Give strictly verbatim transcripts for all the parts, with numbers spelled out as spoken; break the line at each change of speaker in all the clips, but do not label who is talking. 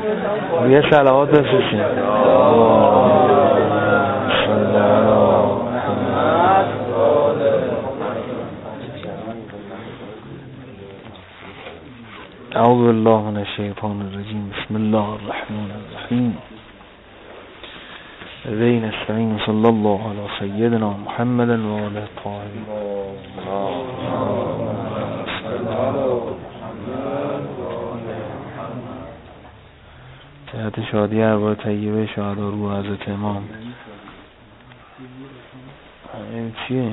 یه صلوات بفرستین. اعوذ بالله من الشیطان الرجیم. بسم الله الرحمن الرحیم. بین استعین صلی الله علی سیدنا محمد و آله الطاهرین. جهت شادی ارواح طیبه شهدا روح حضرت امام. این چیه؟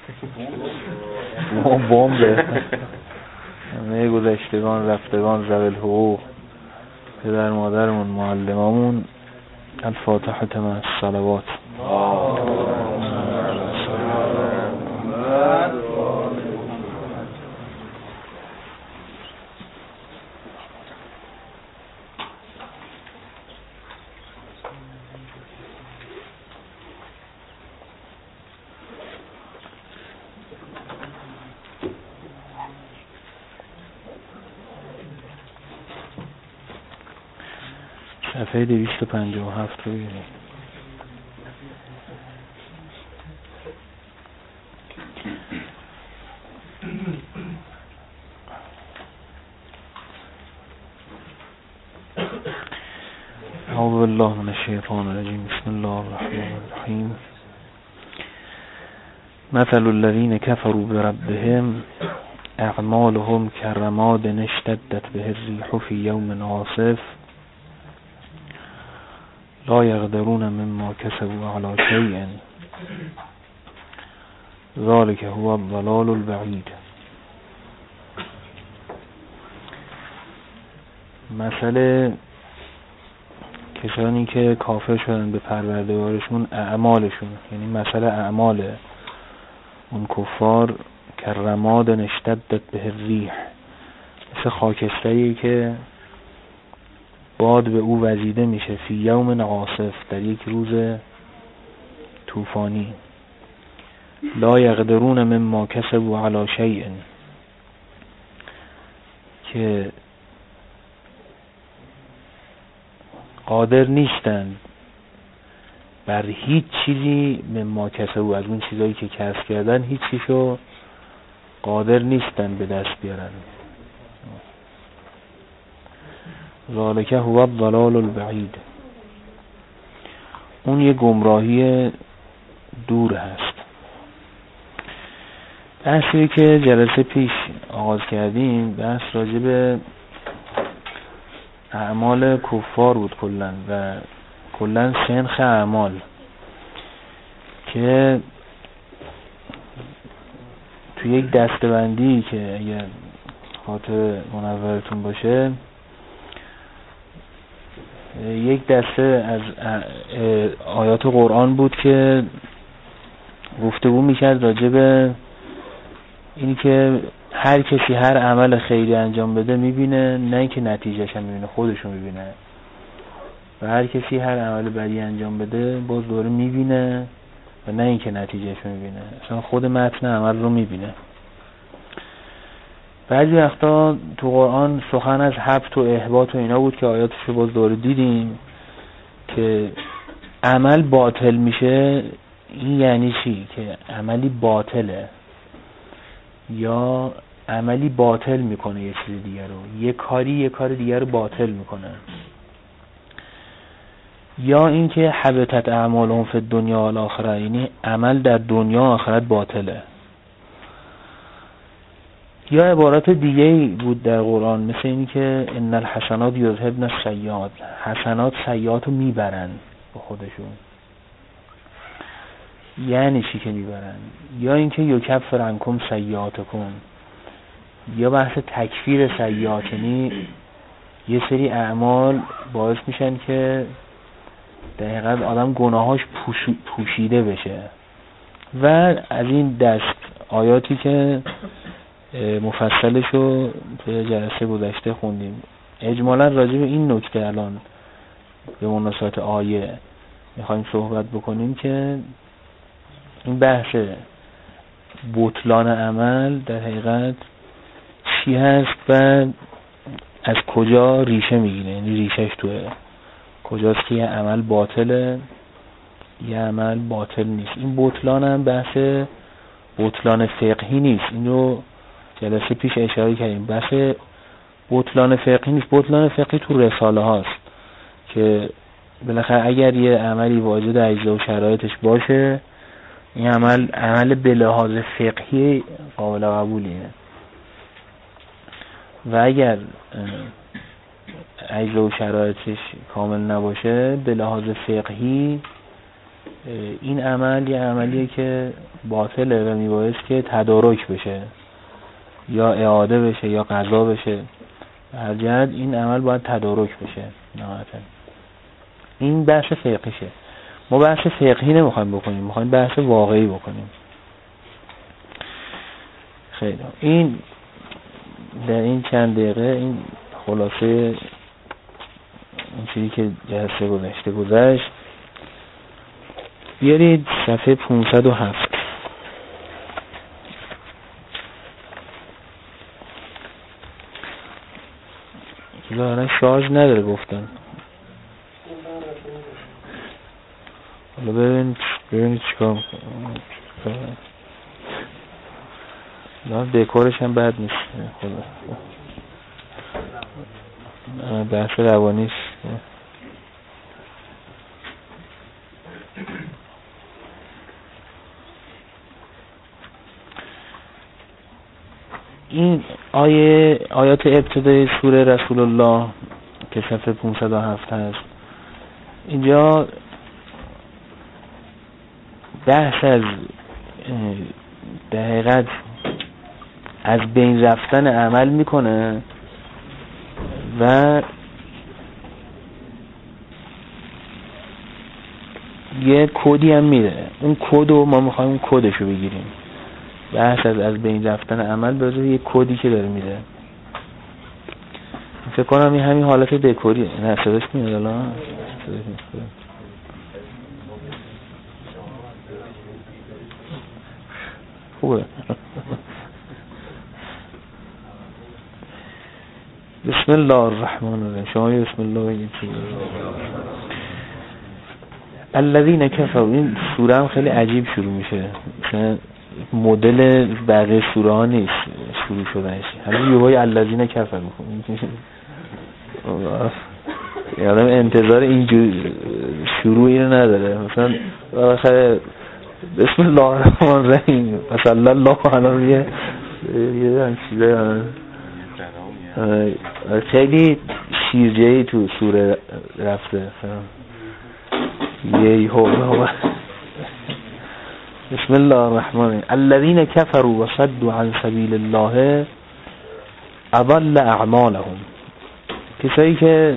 ما بمبه همه گذشتگان رفتگان ذوی الحقوق، پدر مادرمون، معلمامون. الفاتحه مع الصلوات. صفحه دویست و پنجاه و هفت رو بگیریم. اعوذ بالله من الشیطان الرجیم. بسم الله الرحمن الرحیم. مثل الذین کفروا بربهم اعمالهم كرماد اشتدت به الريح في يوم عاصف لا يقدرون مما كسبوا على شيء ذلك هو الضلال البعید. مسئله کسانی که کافر شدن به پروردگارشون اعمالشون، یعنی مسئله اعمال اون کفار کرماد اشتدت به الريح، مثل خاکستری که باد به او وزیده میشه، فی یوم عاصف، در یک روز طوفانی. لا یقدرون مما کسبوا علی شیء، که قادر نیستند بر هیچ چیزی، مما کسبوا، از اون چیزایی که کسب کردن هیچ چیزو قادر نیستند به دست بیارن. ذالک هو الضلال البعید، اون یه گمراهی دور هست. بحثی که جلسه پیش آغاز کردیم بحث راجع به اعمال کفار بود کلن و کلن سنخ اعمال، که توی یک دسته‌بندی که اگر خاطر منورتون باشه، یک دسته از آیات قرآن بود که گفتگو میکرد راجع به اینی که هر کسی هر عمل خیری انجام بده میبینه، نه اینکه نتیجهش هم میبینه، خودشو میبینه. و هر کسی هر عمل بدی انجام بده باز دوره میبینه و نه اینکه نتیجهش میبینه، اصلا خود متن عمل رو میبینه. بعضی وقتا تو قرآن سخن از حبط و احباط و اینا بود که آیاتشو باز دوره دیدیم که عمل باطل میشه. این یعنی چی؟ که عملی باطله یا عملی باطل میکنه یه چیز دیگر رو، یه کاری یه کار دیگر رو باطل میکنه، یا اینکه حبطت اعمالهم فی الدنیا و الاخره، یعنی عمل در دنیا و آخرت باطله. یا عبارات دیگه بود در قرآن، مثل این که ان الحسنات یذهبن السیئات، حسنات سیئات رو میبرن با خودشون. یعنی چی که میبرن؟ یا اینکه یکفر عنکم سیئاتکم، یا بحث تکفیر سیئات، یعنی یه سری اعمال باعث میشن که در حقیقت آدم گناهاش پوشیده بشه. و از این دست آیاتی که مفصلشو به جلسه گذشته خوندیم. اجمالا راجع به این نکته الان به مناسبت آیه میخوایم صحبت بکنیم که این بحث بطلان عمل در حقیقت چی هست و از کجا ریشه میگیره، یعنی ریشهش توه کجاست که یه عمل باطله یه عمل باطل نیست. این بطلان هم بحث بطلان فقهی نیست، این رو جلسه پیش اشاره کردیم. بحث بطلان فقهی نیست، بطلان فقهی تو رساله هاست که بالاخره اگر یه عملی واجد اجزا و شرایطش باشه این عمل عمل به لحاظ فقهی قابل قبولیه و اگر اجزا و شرایطش کامل نباشه به لحاظ فقهی این عمل یه عملیه که باطله و میبایست که تدارک بشه یا اعاده بشه یا قضا بشه. هر جهت این عمل باید تدارک بشه نهایتاً. این بحث فقهیشه. ما بحث فقهی نمیخوایم بکنیم، میخوایم بحث واقعی بکنیم. خیلی این در این چند دقیقه این خلاصه این چیزی که جلسه گذشته گذشت. بیارید صفحه پانصد و هفت. ظاهرا شارژ نداره گفتن. حالا ببین ببینید چیکار میکنم. نه دکورش هم بد نیست. خدا بحث روانیست. این آیه آیات ابتدای سوره رسول الله که صفحه پانصد و هفت هست، اینجا بحث از در حقیقت از بین رفتن عمل میکنه و یه کدی هم میده. اون کدو ما میخوایم اون کدشو بگیریم. بحث از از بین رفتن عمل به واسطه یه کدی که داره میده. فکر کنم این همین حالت دکوریه. نه صداش میاد الان. خوبه. بسم الله الرحمن الرحیم. شما بسم الله بگید. الذین کفروا. این سوره هم خیلی عجیب شروع میشه، مثلا مدل بقیه سوره ها نیست شروع شدنش. همین یوهای الذین کفروا یادم انتظار اینجور شروعی رو نداره. مثلا آخر بسم الله الرحمن الرحیم صلی الله علیه یه چیزه خیلی شیرجه‌ای تو سوره رفته. یه هو بسم الله الرحمن الرحیم. الذين كفروا وصدوا عن سبيل الله اضل اعمالهم. کسایی که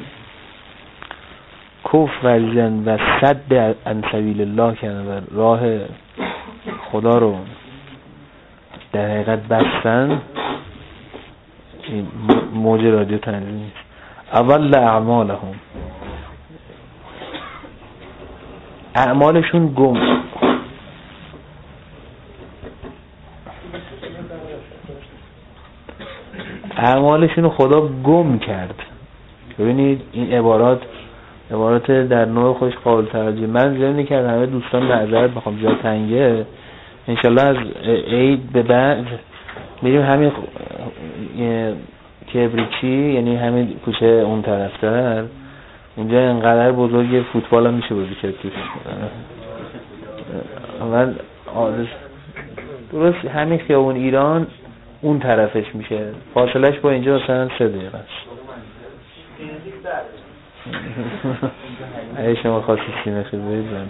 کفر ورزیدن و صد عن سبیل الله کردن و راه خدا رو در حقیقت بستن، این موج رادیو تنظیم اضل اعمالهم، اعمالشون گم اعمالشون خدا گم کرد. ببینید این عبارات عبارات در نوع خوش قابل توجه. من ذهنی که همه دوستان معذرت بخوام جا تنگه، انشالله از عید به بعد میریم همین کبریچی، یعنی همین کوچه اون طرفتر، اونجا انقدر بزرگ فوتبال هم میشه بازی کرد توش. من آدرس درست همین خیابون ایران اون طرفش میشه، فاصلش با اینجا مثلا سه دقیقه است. اگه شما خواستی سینه خیلی بریزن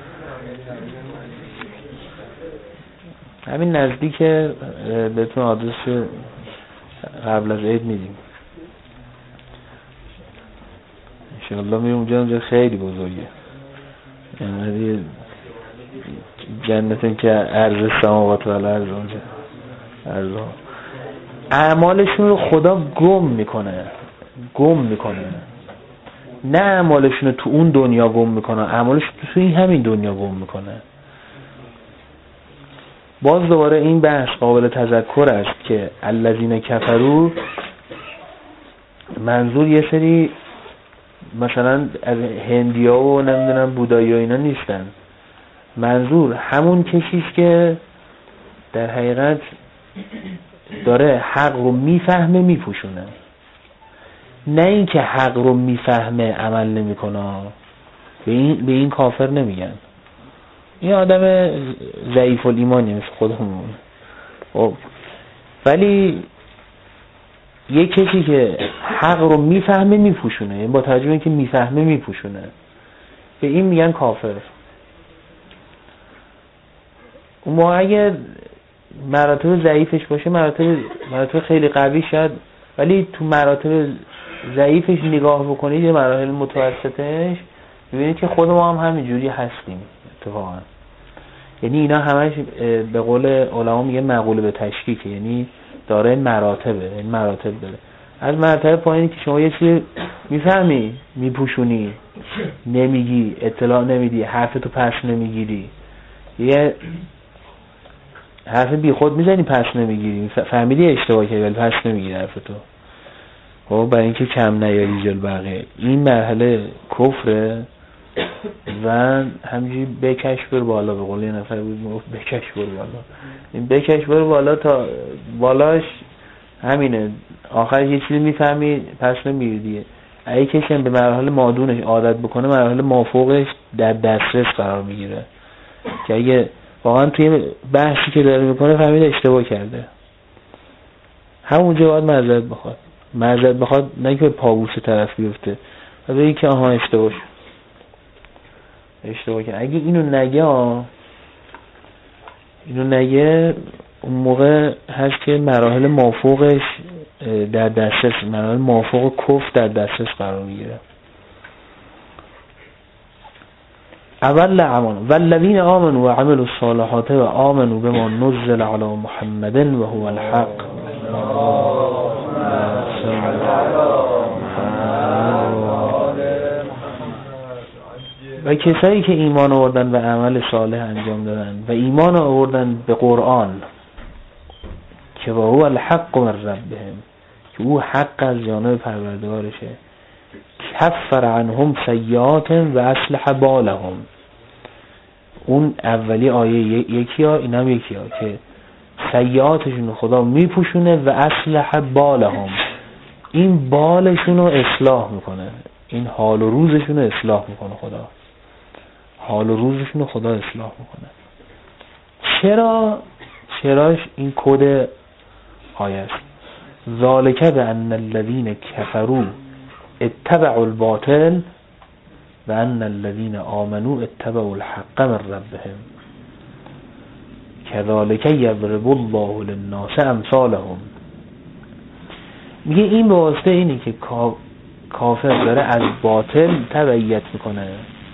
همین نزدیک بهتون آدرس قبل از عید میدیم انشاءالله. میریم اونجا، اونجا خیلی بزرگه، یعنی جنتون که عرض سماوات و الارض اونجا عرض. اعمالشون رو خدا گم میکنه گم میکنه نه اعمالشون رو تو اون دنیا گم میکنه، اعمالشون تو این همین دنیا گم میکنه. باز دوباره این بحث قابل تذکر است که الذین کفروا منظور یه سری مثلا از هندیا و نمیدونم بودایی و اینا نیستن. منظور همون کشیست که در حقیقت داره حق رو میفهمه میپوشونه، نه این که حق رو میفهمه عمل نمیکنه. به این به این کافر نمیگن. این آدم ضعیف الایمانی مثل خودمون. خب ولی یک کسی که حق رو میفهمه میپوشونه، یعنی با توجه به اینکه میفهمه میپوشونه، به این میگن کافر. اون موقع اگر مراتب ضعیفش باشه مراتب مراتب خیلی قوی شد، ولی تو مراتب ضعیفش نگاه بکنید یه مراحل متوسطش میبینید که خود ما هم همینجوری هستیم اتفاقا. یعنی اینا همش به قول علما میگه مقوله به تشکیک، یعنی داره مراتبه، این مراتب داره. از مرتبه پایینی که شما یه چیزی میفهمی میپوشونی، نمیگی، اطلاع نمیدی، حرفتو پس نمیگیری، یه حرف بی خود میزنی پس نمیگیری، فهمیدی اشتباه کردی ولی پس نمیگیری حرفتو. خب برای اینکه کم نیاری جل بقیه. این مرحله کفره و همینجوری بکش بر بالا. به قول یه نفر بود میگفت بکش بر بالا. این بکش بر بالا تا بالاش همینه، آخرش یه چیزی میفهمی پس نمیگیری دیگه. اگه کسی هم به مرحله مادونش عادت بکنه مرحله مافوقش در دسترس قرار میگیره که اگه واقعا توی بحثی که داره میکنه فهمید اشتباه کرده، همونجا باید معذرت بخواد. معذرت بخواد نه که پابوس طرف بیفته و بگی که آها اشتباه شد، اشتباه کرد. اگه اینو نگه اینو نگه اون موقع هست که مراحل مافوقش در دسترس، مراحل مافوق کفر در دسترس قرار میگیره. اول اعمال والذین آمنوا و عملوا الصالحات و آمنوا بما نزل علی محمد و هو الحق و کسایی که ایمان آوردن و عمل صالح انجام دادن و ایمان آوردن به قرآن که و هو الحق من ربهم، که او حق از جانب پروردگارشه، کفر عنهم سیئات و اصلح بالهم. اون اولی آیه یکی ها، این هم یکی ها که سیئاتشون خدا میپوشونه و اصلح بالهم، این بالشون رو اصلاح میکنه، این حال و روزشون رو اصلاح میکنه خدا، حال و روزشون رو خدا اصلاح میکنه. چرا؟ چراش این کد آیه است. ذالک بان الذین کفروا اتبعوا الباطل و ان الذین آمنوا اتبعوا الحق من ربهم کذالک یضرب الله للناس امثالهم. میگه این به واسطه اینه که کافر داره از باطل تبعیت میکنه.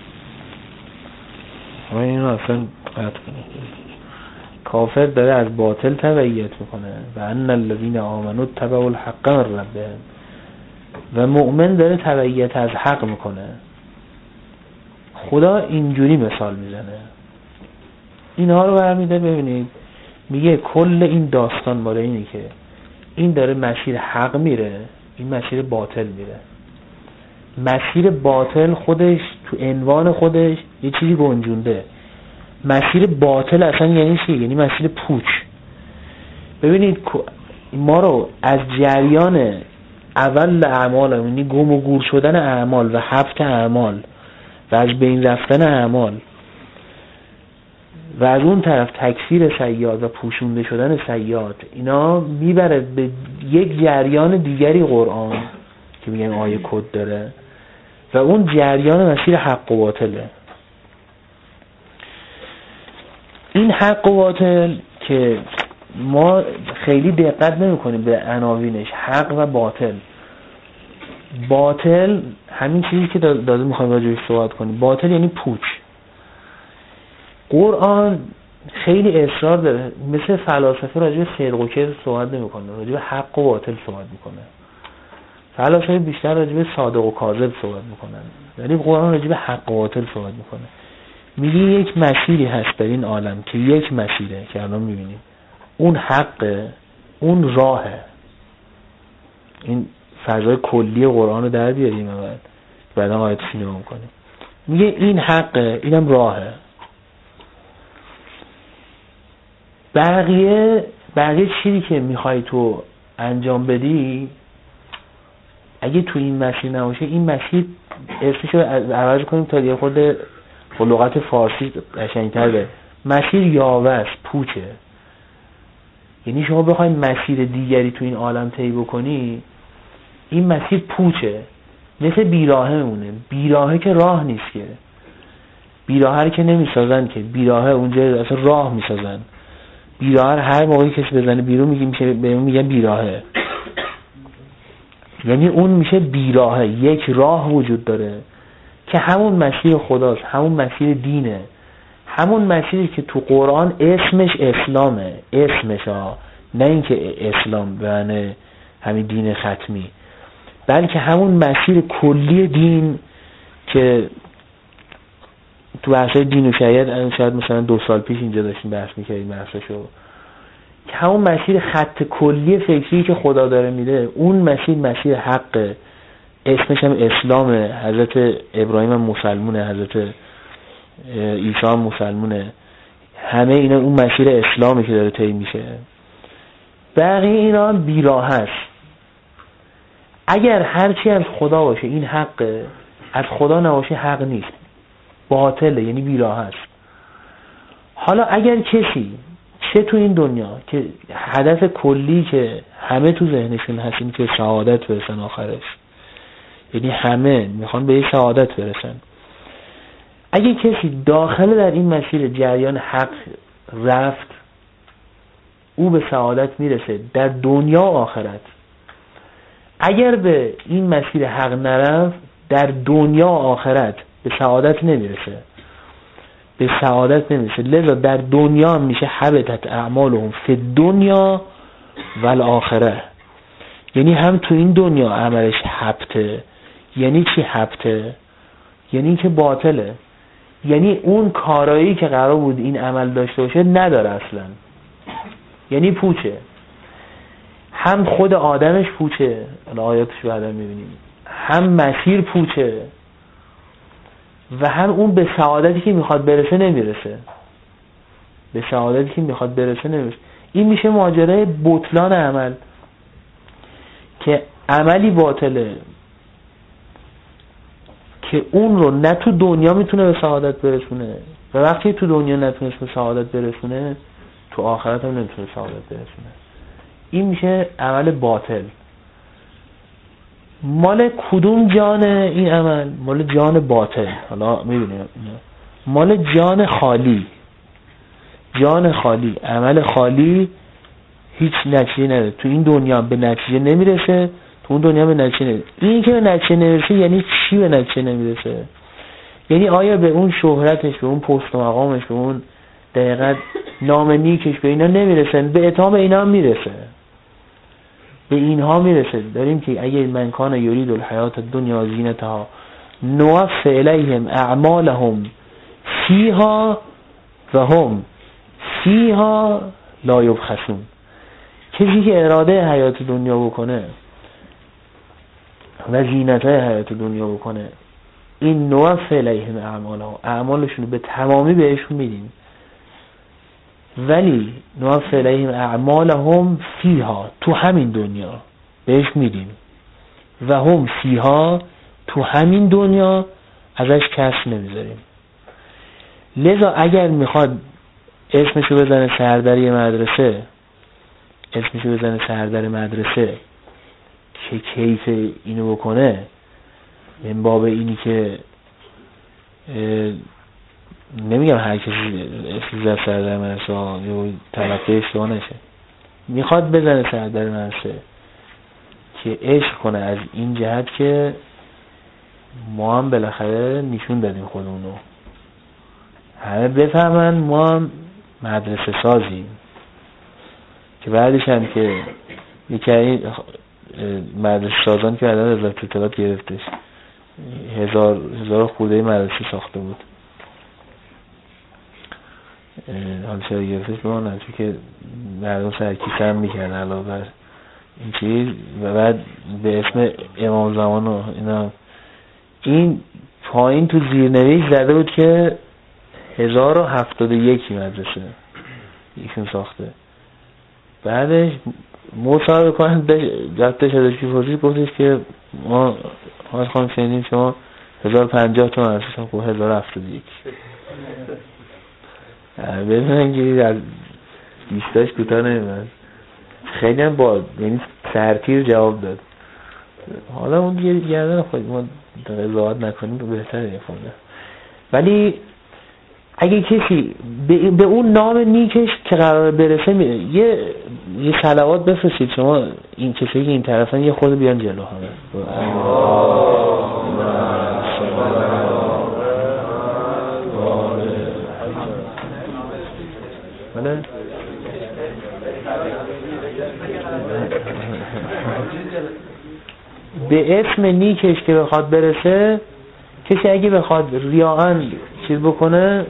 ما اینو اصلا قطع کنیم. کافر داره از باطل تبعیت میکنه و ان الذین آمنوا اتبعوا الحق من ربهم، و مؤمن داره تبعیت از حق میکنه. خدا اینجوری مثال میزنه، اینها رو برمیده. ببینید میگه کل این داستان مال اینه که این داره مسیر حق میره، این مسیر باطل میره. مسیر باطل خودش تو عنوان خودش یه چیزی گنجونده. مسیر باطل اصلا یعنی چی؟ یعنی مسیر پوچ. ببینید ما رو از جریان اول اعمال، یعنی گم و گور شدن اعمال و حبط اعمال و از بین رفتن اعمال و از اون طرف تکفیر سیئات و پوشونده شدن سیئات، اینا میبره به یک جریان دیگری قرآن که میگن آیه کد داره و اون جریان مسیر حق و باطله. این حق و باطل که ما خیلی دقت نمی کنیم به عناوینش، حق و باطل. باطل همین چیزی که داده میخوایم راجعش صحبت کنیم. باطل یعنی پوچ. قرآن خیلی اصرار داره، مثل فلاسفه راجع به صدق و کذب صحبت نمیکنه، راجع به حق و باطل صحبت میکنه. فلاسفه بیشتر راجع به صادق و کاذب صحبت میکنن، ولی قرآن راجع به حق و باطل صحبت میکنه. میگه یک مسیری هست در این عالم که یک مسیره که الان میبینیم، اون حقه، اون راهه. این فضای کلی قرآن رو در بیاریم و بعدا آیاتش نگاه کنیم. میگه این حقه، اینم راهه. بقیه بقیه چیزی که میخوای تو انجام بدی اگه تو این مسیر نباشه، این مسیر اسمشو عوض کنیم تا یه خود با لغت فارسی قشنگ‌تر به مسیر یاوه است، پوچه. یعنی شما بخواید مسیر دیگری تو این عالم طی بکنی، این مسیر پوچه، مثل بیراهه مونه. بیراهه که راه نیست که، بیراهه که نمیسازن که، بیراهه اونجا اصلا راه میسازن. بیراهه هر موقعی کسی بزنه بیرون میگه میشه بهمون میگن بیراهه، یعنی اون میشه بیراهه. یک راه وجود داره که همون مسیر خداست، همون مسیر دینه، همون مسیری که تو قرآن اسمش اسلامه. اسمش ها، نه اینکه اسلام بعنی همین دین ختمی، بلکه همون مسیر کلی دین که تو بحث دین و شریعت شاید مثلا دو سال پیش اینجا داشتیم بحث میکردیم بحثشو، که همون مسیر خط کلی فکری که خدا داره میده، اون مسیر مسیر حقه. اسمش هم اسلامه. حضرت ابراهیم هم مسلمونه، حضرت عیسی هم مسلمونه. همه اینا اون مسیر اسلامی که داره طی میشه. بقیه اینا هم بیراه هست. اگر هرچی از خدا باشه این حقه، از خدا نباشه حق نیست، باطله، یعنی بیراه هست. حالا اگر کسی چه تو این دنیا که هدف کلی که همه تو ذهنشون هست این که سعادت برسن آخرش، یعنی همه میخوان به یه سعادت برسن، اگه کسی داخل در این مسیر جریان حق رفت، او به سعادت میرسه در دنیا و آخرت. اگر به این مسیر حق نرفت، در دنیا و آخرت به سعادت نمیرسه، به سعادت نمیرسه. لذا در دنیا میشه حبطت اعمالهم فی الدنیا و الاخره، یعنی هم تو این دنیا عملش حبطه. یعنی چی حبطه؟ یعنی که باطله، یعنی اون کارایی که قرار بود این عمل داشته باشه نداره اصلا، یعنی پوچه. هم خود آدمش پوچه، آیاتش بعدا میبینیم، هم مسیر پوچه و هم اون به سعادتی که میخواد برسه نمیرسه، به سعادتی که میخواد برسه نمیرسه. این میشه ماجرای بطلان عمل، که عملی باطله که اون رو نه تو دنیا میتونه به سعادت برسونه و وقتی تو دنیا نتونست به سعادت برسونه، تو آخرت هم نمیتونه سعادت برسونه. این میشه عمل باطل. مال کدوم جان این عمل؟ مال جان باطل. حالا میبینیم مال جان خالی. جان خالی، عمل خالی هیچ نتیجه نداره. تو این دنیا به نتیجه نمیرسه، تو اون دنیا به نتیجه نمیرسه. این که به نتیجه نمیرسه یعنی چی به نتیجه نمیرسه؟ یعنی آیا به اون شهرتش، به اون پست و مقامش، به اون دقیقاً نام نیکش، به اینا نمیرسن؟ به اتهام اینا هم میرسه، به اینها میرسه. داریم که اگه من کان یرید الحیات الدنیا زینتها نوفی الیهم اعمالهم فیها و هم فیها لا یبخسون. کسی که اراده حیات دنیا بکنه و زینت حیات دنیا بکنه، این نوفی الیهم اعمالهم، اعمالشون به تمامی بهشون میدیم. ولی نوفی الیهم اعمالهم فیها، تو همین دنیا بهش میدیم، و هم فیها، تو همین دنیا ازش کسب نمیذاریم. لذا اگر میخواد اسمشو بزنه سردری مدرسه، اسمشو بزنه سردر مدرسه که کیف اینو بکنه، من باب اینی که نمیگم هر کسی اسم سردر مدرسه یا طلبه اشتباه نشه، میخواد بزنه سردر مدرسه که عشق کنه از این جهت که ما هم بالاخره نشون دادیم خودمونو، همه بفهمن ما هم مدرسه سازیم. که بعدش هم که یکی این مدرسه سازان که بعدا از اطلاعات گرفتش، هزار هزار خورده مدرسه ساخته بود، حالا چرا گرفتش بمانن، چون که مردم سرکیسه هم میکرن علاوه بر این چیز و بعد به اسم امام زمان و اینا. این پایین تو زیرنویس زده بود که هزار و هفتاد و یک مدرسه ایشون ساخته. بعدش مصاحبه کنند جبتش ازش پرسید، گفتش که ما ما خواهم شنیدیم شما هزار و پنجاه تا مدرسه ساخته. هزار و هفتاد و یک ببینن که از بیستاش کوتاه نمیمد. خیلی هم با یعنی سرتیر جواب داد. حالا اون دیگه گردن خود ما قضاوت نکنیم بهتره خونده. ولی اگه کسی به, به اون نام نیکش که قرار برسه می... یه یه صلوات بفرستید شما این کسی که این طرفن یه خود بیان جلو همه. بله به اسم نیکش که بخواد برسه، کسی اگه بخواد ریاءن چیز بکنه،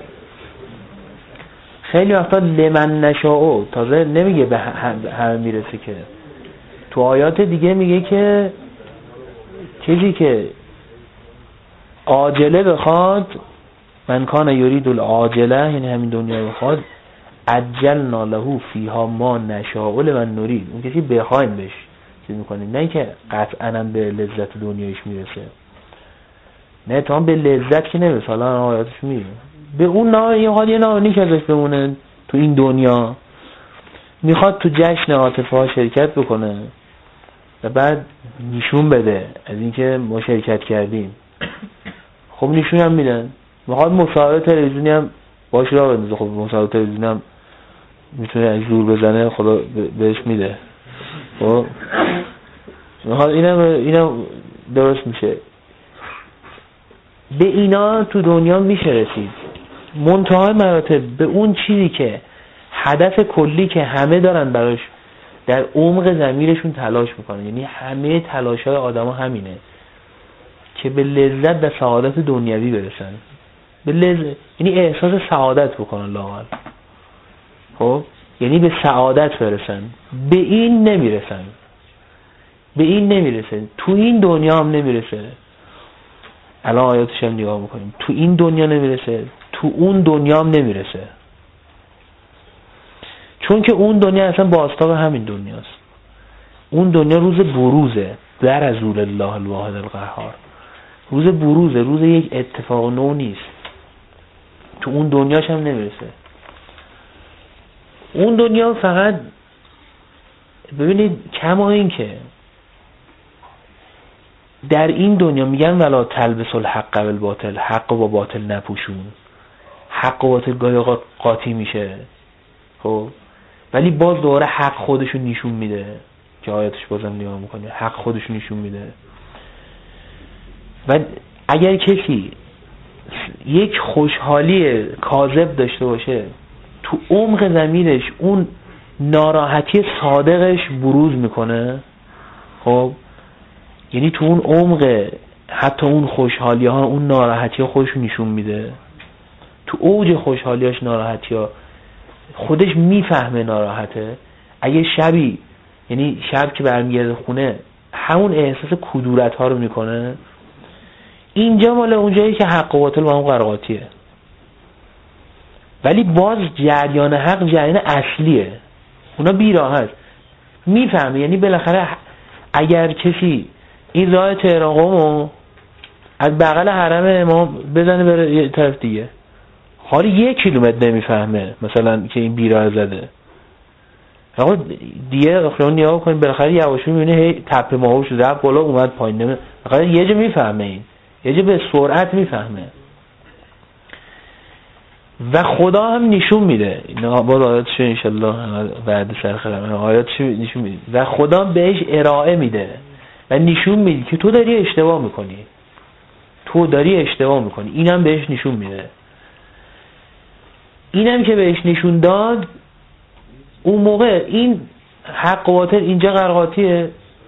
خیلی وقتا لمن نشاء تازه نمیگه به همه میرسه، که تو آیات دیگه میگه که کسی که عاجله بخواد، من کان یرید العاجله، یعنی همین دنیا بخواد، عجلنا له فیها ما نشاء لمن نرید. اون کسی بخوایم بهش چیز میکنیم، نه که قطعا هم به لذت دنیایش میرسه، نه تا هم به لذت که نمیرسه. حالا آیاتش میگه به اون نام یه حال یه نام نیک ازش بمونه تو این دنیا، میخواد تو جشن عاطفه ها شرکت بکنه و بعد نشون بده از اینکه ما شرکت کردیم. خب نشون هم میدن. میخواد مصاحبه تلویزیونی هم باش را بندازه، خب مصاحبه تلویزیونی هم میتونه از زور بزنه، خدا بهش میده. خب میخواد اینم اینم درست میشه. به اینا تو دنیا میشه رسید. منتهای مراتب به اون چیزی که هدف کلی که همه دارن براش در عمق ضمیرشون تلاش میکنن، یعنی همه تلاش‌های آدما همینه که به لذت و سعادت دنیوی برسن، به لذت یعنی احساس سعادت بکنن لااقل. خب یعنی به سعادت برسن. به این نمیرسن، به این نمیرسه، تو این دنیا هم نمیرسه. الان آیاتش هم نگاه میکنیم، تو این دنیا نمیرسه، تو اون دنیا هم نمیرسه، چون که اون دنیا اصلا بازتاب همین دنیاست. اون دنیا روز بروزه، در از رسول الله الواحد القهار، روز بروزه، روز یک اتفاق نو نیست. تو اون دنیاش هم نمیرسه. اون دنیا فقط ببینید کما این که در این دنیا میگن ولا تلبس الحق بالباطل، حق و با باطل نپوشون. حق و باطل گاهی قاطی میشه، خب ولی باز دوباره حق خودشو نشون میده، که آیاتش بازم نگاه میکنه حق خودشو نشون میده. و اگر کسی یک خوشحالی کاذب داشته باشه، تو عمق ضمیرش اون ناراحتی صادقش بروز میکنه. خب یعنی تو اون عمق حتی اون خوشحالی ها اون ناراحتی ها خودشو نشون میده. تو اوج خوشحالیاش ناراحتی ها خودش میفهمه ناراحته. اگه شبی یعنی شب که برمیگرده خونه همون احساس کدورت ها رو میکنه. اینجا مال اونجایی که حق و باطل با هم قرقاتیه، ولی باز جریان حق جریان اصلیه، اونا بیراه هست، میفهمه. یعنی بالاخره اگر کسی این راه تهران قم از بغل حرم امام بزنه بره یه طرف دیگه، حالی یک کیلومتر نمیفهمه مثلا که این بیراه زده. آقا دیگه خیلی نگاه کنید، بالاخره یواشکی میبینه هی تپه ماهو شده، رفت بالا اومد پایین، نمی بالاخره یه جا میفهمه، این یه جا به سرعت میفهمه. و خدا هم نشون میده، اینا باز آیاتش انشالله بعد سر خرم آیاتش نشون میده و خدا بهش ارائه میده و نشون میده که تو داری اشتباه میکنی، تو داری اشتباه میکنی. اینم بهش نشون میده. اینم که بهش نشون داد، اون موقع این حق و باطل اینجا قرقاتیه،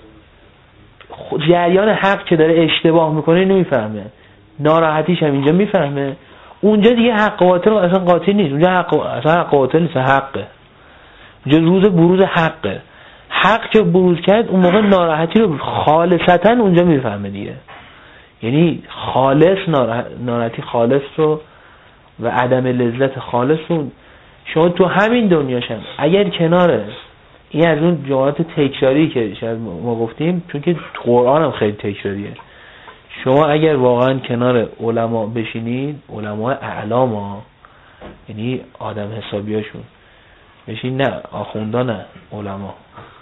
جریان حق که داره اشتباه میکنه نمیفهمه، ناراحتیش هم اینجا میفهمه. اونجا دیگه حق و باطل اصلا قاطی نیست، اونجا حق و... اصلا حق و باطل نیست، حقه. اونجا روز بروز حقه. حق که بروز کرد اون موقع ناراحتی رو خالصتا اونجا میفهمه دیگه. یعنی خالص ناراحتی خالص رو و عدم لذت خالص رو شما تو همین دنیاشم اگر کناره این از اون جملات تکراری که شاید ما گفتیم، چون که قرآن هم خیلی تکراریه، شما اگر واقعا کنار علما بشینید، علماء اعلام، یعنی آدم حسابیاشون بشین، نه آخوندا، نه علما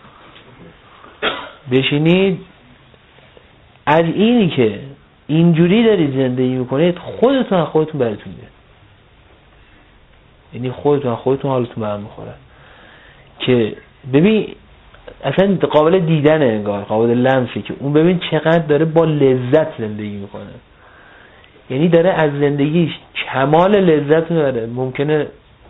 بشینید، از اینی که اینجوری دارید زندگی میکنید خودتون از خودتون براتون میاد، یعنی خودتون از خودتون حالتون برام میخوره که ببین اصلا قابل دیدنه، انگار قابل لمسه که اون ببین چقدر داره با لذت زندگی میکنه، یعنی داره از زندگیش کمال لذت میبره. ممکنه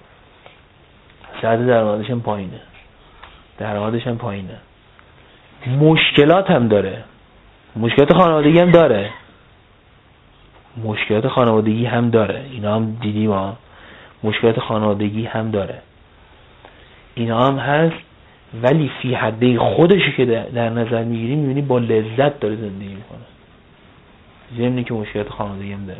سطح درآمدش هم پایینه، درآمدش هم پایینه، مشکلات هم داره، مشکلات خانوادگی هم داره، مشکلات خانوادگی هم داره، اینا هم دیدیم ها، مشکلات خانوادگی هم داره، اینا هم هست، ولی فی حده خودشی که در نظر میگیریم میبینی با لذت داره زندگی میکنه، ضمنی که مشکلات خانوادگی هم داره.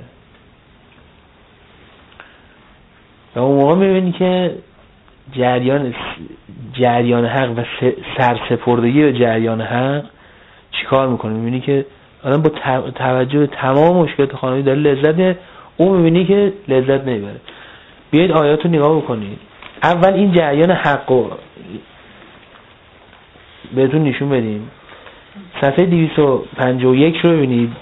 و اون موقع میبینی که جریان جریان حق و سرسپردگی به جریان حق چیکار میکنه؟ میبینی که آدم با توجه به تمام مشکلات خانوادگی داره لذت میبره، اون میبینی که لذت نمیبره. بیایید آیاتو نگاه بکنید. اول این جریان حقو بهتون نشون بدیم. صفحه دویست و پنجاه و یک رو ببینید.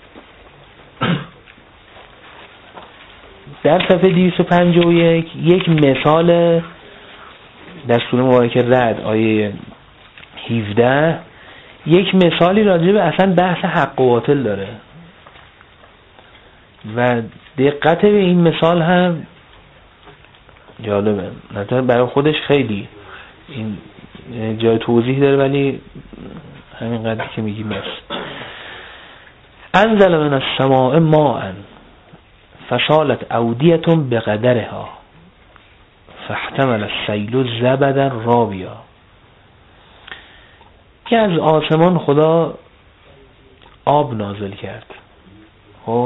در صفحه دویست و پنجاه و یک یک مثال در سوره مبارکه رعد آیه هفده یک مثالی راجع به اصلا بحث حق و باطل داره و دقت به این مثال هم جالبه، مثلا برای خودش خیلی این جای توضیح داره، ولی همین قدری که میگیم بس. انزل من السماء ماء فسالت اودیة بقدرها فاحتمل السیل زبدا رابیا. که از آسمان خدا آب نازل کرد، خب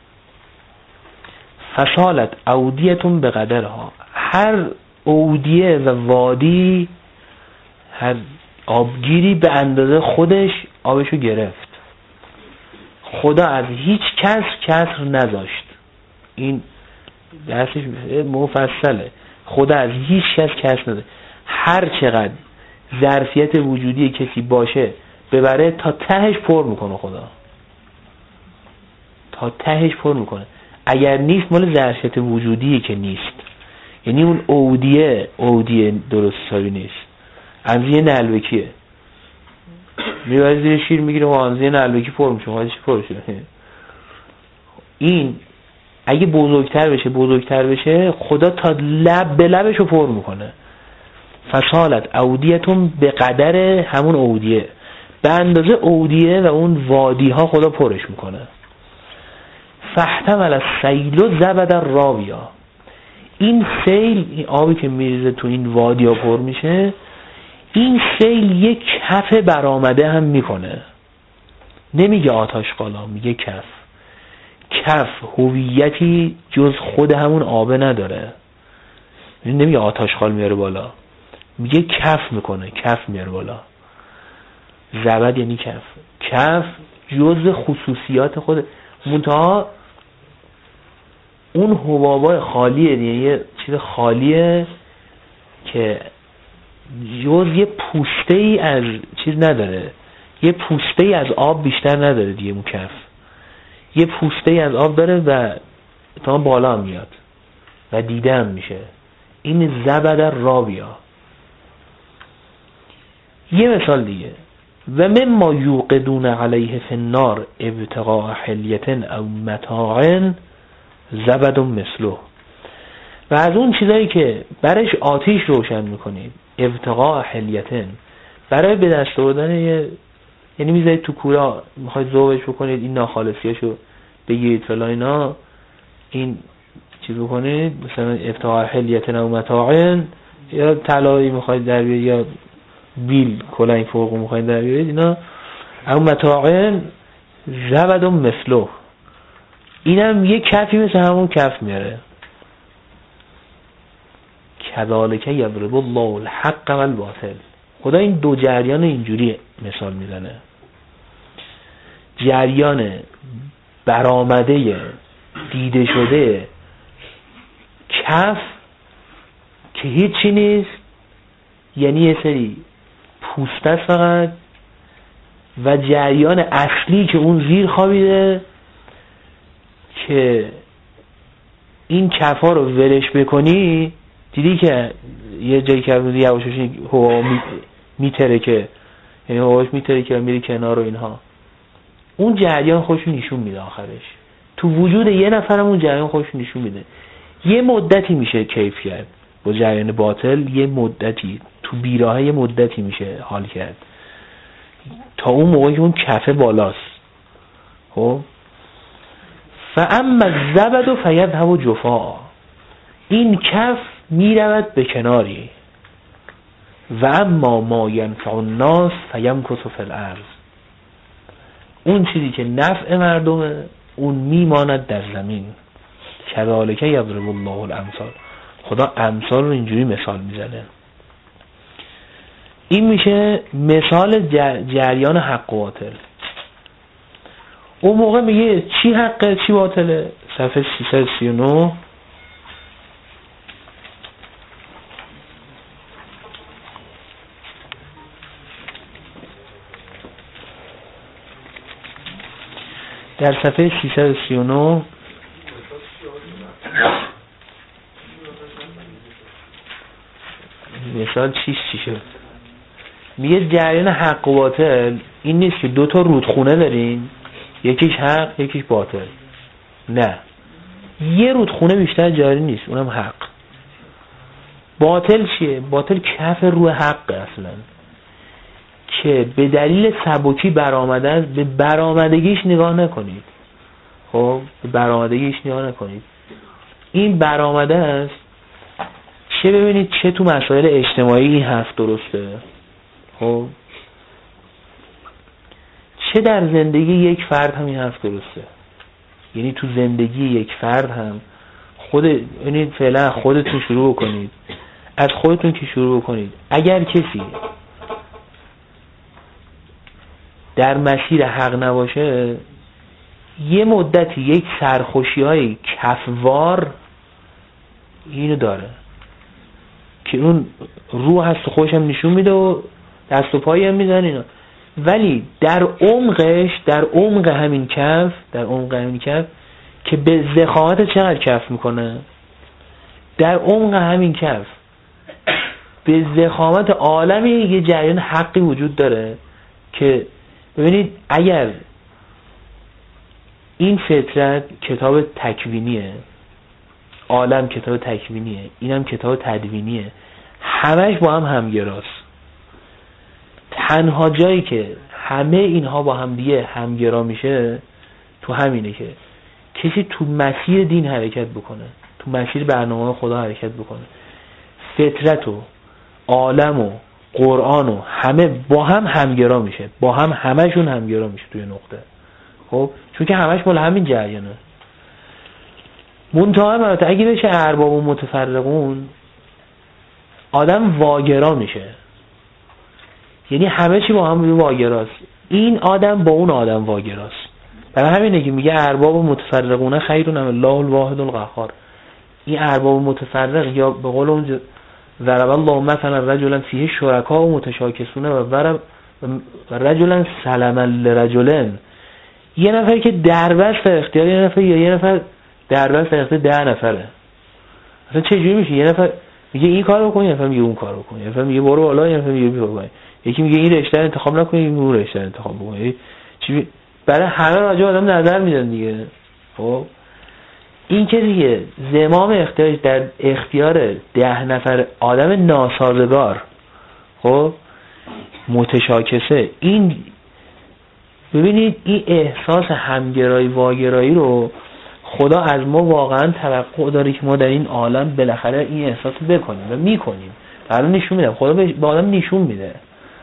فسالت اودیة بقدرها، هر اودیه و وادی، هر آبگیری به اندازه خودش آبشو گرفت. خدا از هیچ کس کسر نذاشت. این درسش مفصله. خدا از هیچ کس کسر نذاشت. هر چقدر ظرفیت وجودی کسی باشه ببره تا تهش پر میکنه خدا، تا تهش پر میکنه. اگر نیست مال ظرفیت وجودی که نیست، یعنی اون اودیه اودیه درست حسابی نیست، انزیه نلبکیه، میبره زیر شیر میگیره و انزیه نلبکی پر میشه، خواهدش پر شده. این اگه بزرگتر بشه بزرگتر بشه خدا تا لب به لبشو پر میکنه. فسالت اودیتون به قدر همون اودیه، به اندازه اودیه و اون وادی ها خدا پرش میکنه. فاحتمل السیل زبدا رابیا، این سیل، این آبی که میریزه تو این وادی ها پر میشه، این سیل یک کف برآمده هم میکنه. نمیگه آتش قالا، میگه کف. کف هویتی جز خود همون آبه نداره. نمیگه آتش خال میاره بالا، میگه کف میکنه، کف میاره بالا. زبد یعنی کف. کف جز خصوصیات خود، منتها اون حبابای خالیه، یعنی یه چیز خالیه که جز یه پوسته ای از چیز نداره، یه پوسته ای از آب بیشتر نداره دیگه. اون کف یه پوسته ای از آب داره و تا بالا هم میاد و دیده هم میشه. این زبد رابیا. یه مثال دیگه، و مما یوقدون علیه فی النار ابتغاء حلیة او متاع زبد مثله. و از اون چیزایی که برش آتیش روشن میکنید، ابتغاء حلیة، برای به دست آوردن، یعنی میذارید تو کوره میخواید ذوبش بکنید، این ناخالصیاشو بگیرید فلان اینا، این چیز بکنید، مثلا ابتغاء حلیة او متاع، یا طلایی میخواید در بیارید یا بیل کلنگ فوق میخواین در بیارید، اینا اما متاعن زبد و مثلو، اینم یه کفی مثل همون کف میاره. کذالک یضرب الله الحق والباطل. خدا این دو جریان اینجوری مثال میزنه، جریان برآمده دیده شده کف که هیچی نیست، یعنی یه سری پوست است فقط، و جریان اصلی که اون زیر خوابیده که این کفا رو ولش بکنی، دیدی که یه جایی که روزی یواشوش هوا میتره که یعنی هواش میتره که میری کنار و اینها، اون جریان خوش نشون میده آخرش تو وجود یه نفرم اون جریان خوش نشون میده. یه مدتی میشه کیف کرد با جریان باطل، یه مدتی تو بیراه یه مدتی میشه حال کرد تا اون موقعی که اون کفه بالاست. خب فاما الزبد فیذهب جفاء، این کف میرود به کناری. و اما ما ینفع الناس فیمکث فی الارض، اون چیزی که نفع مردمه اون میماند در زمین. کذالک یضرب الله الامثال، خدا امثال رو اینجوری مثال میزنه. این میشه مثال جریان حق و باطل. اون موقع میگه چی حقه چی باطله. صفحه سیصد و سی و نه در صفحه سیصد و سی و نه مثال چیش چی شد؟ میگه جریان حق و باطل این نیست که دو تا رودخونه داریم، یکیش حق یکیش باطل. نه، یه رودخونه بیشتر جاری نیست، اونم حق. باطل چیه؟ باطل کف روی حق اصلا که به دلیل سبکی برآمده است. به برآمدگیش نگاه نکنید. خب به برآمدگیش نگاه نکنید. این برآمده است، چه ببینید چه تو مسائل اجتماعی این حرف درسته، خب چه در زندگی یک فرد هم این حرف درسته. یعنی تو زندگی یک فرد هم خود یعنی فعلا خودتون شروع کنید، از خودتون که شروع کنید. اگر کسی در مسیر حق نباشه، یه مدتی یک سرخوشی های کفوار اینو داره که اون روح هست و خوش هم نشون میده و دست و پایی هم میزن اینا، ولی در عمقش در عمق همین کف در عمق همین کف که به ضخامت چقدر کف میکنه، در عمق همین کف به ضخامت عالمی یه جریان حقی وجود داره که ببینید اگر این فطرت کتاب تکوینیه، عالم کتاب تکوینیه، اینم کتاب تدوینیه، همش با هم همگراست. تنها جایی که همه اینها با هم دیگه همگرا میشه تو همینه که کسی تو مسیر دین حرکت بکنه، تو مسیر برنامه خدا حرکت بکنه، فطرت و عالم و قرآن و همه با هم همگرا میشه، با هم همشون همگرا میشه توی نقطه. خب چون که همش مال همین جریانه. منتها مراتب اگه بشه ارباب و متفرقون، آدم واگرا میشه، یعنی همه چی با هم واگراست. این آدم با اون آدم واگراست. برای همینه که میگه ارباب و متفرقون خیرون ام الله الواحد القهار. این ارباب و متفرق، یا به قول اون ضرب الله مثلا رجلا فیه شرکا و متشاکسون و ضرب رجلا سلما لرجلن، یه نفر که دربست اختیار یه نفر، یا یه نفر دربست اختیار ده نفره. اصلا چه جوری میشه؟ یه نفر میگه این کارو بکن، یه نفر میگه اون کارو بکن، یه نفر میگه برو بالا، یه نفر میگه بیا بالا، یکی میگه این رشته انتخاب نکن، این اون رشته انتخاب بکن. چی برای همه راجع به آدم نظر میدن دیگه. خب این که دیگه زمام اختیارش در اختیار ده نفر آدم ناسازگار، خب متشاکسه. این ببینید این احساس همگرایی واگرایی رو خدا از ما واقعا توقع داره که ما در این عالم بالاخره این احساس بکنیم و میکنیم. الان نشون میدم، خدا به آدم نشون میده.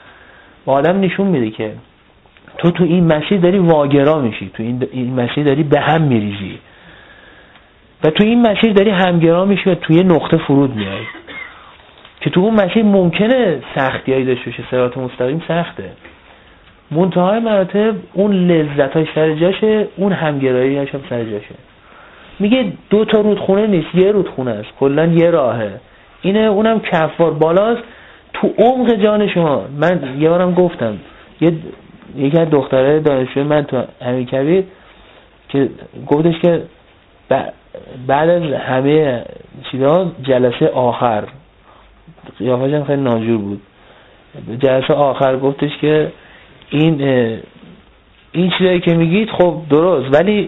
با آدم نشون میده که تو تو این مسیر داری واگرا میشی، تو این, این مسیر داری به هم میریزی و تو این مسیر داری همگرا میشی و توی نقطه فرود میای که تو اون مسیر ممکنه سختیایی داشته باشه، صراط مستقیم سخته، منتهای مراتب اون لذتاش سر جاشه، اون همگراییش هم سر جاشه. میگه دو تا رودخونه نیست، یه رودخونه است، کلا یه راهه، اینه اونم کفوار بالاست تو عمق جان شما. من یه بارم گفتم یه یکی از دختره دانشجوی من تو امیرکبیر که گفتش که بعد از همه چیزا جلسه آخر قیافش هم خیلی ناجور بود، جلسه آخر گفتش که این این چیزایی که میگید خب درست، ولی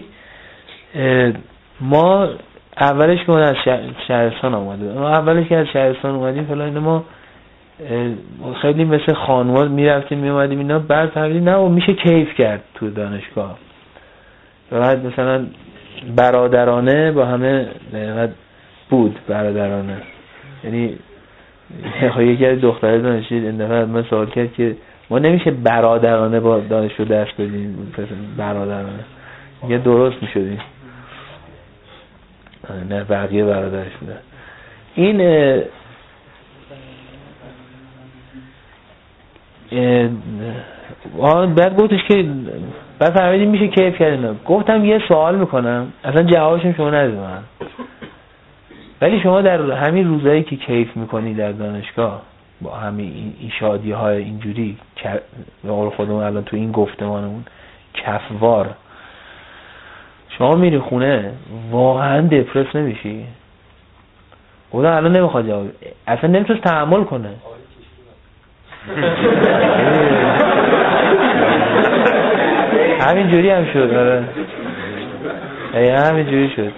ما اولش که از شهرستان آمده ما اولش که از شهرستان اومدیم فلان، ما خیلی مثل خانواد میرفتیم میومدیم اینا، بعد فهمیدیم نه میشه کیف کرد تو دانشگاه، بعد مثلا برادرانه با همه بود، برادرانه. یعنی یکی از دختره دانشجوی این دفعه من سوال کرد که ما نمیشه برادرانه با دانشجو درس بدیم، برادرانه یه درست میشدیم، نه بقیه برادرش بودن. این آن بعد گفتش که بعد فهمیدیم میشه کیف کردن. گفتم یه سوال میکنم، اصلا جوابشون شما ندید من، ولی شما در همین روزایی که کیف میکنی در دانشگاه با همین این شادی های اینجوری به قول خودمون الان تو این گفتمانمون کفوار، شما میری خونه واقعا دپرس نمیشی؟ خدا الان نمیخواد جواب، اصلا نمیتونست تحمل کنه. همین جوری هم شد. آره همین جوری شد.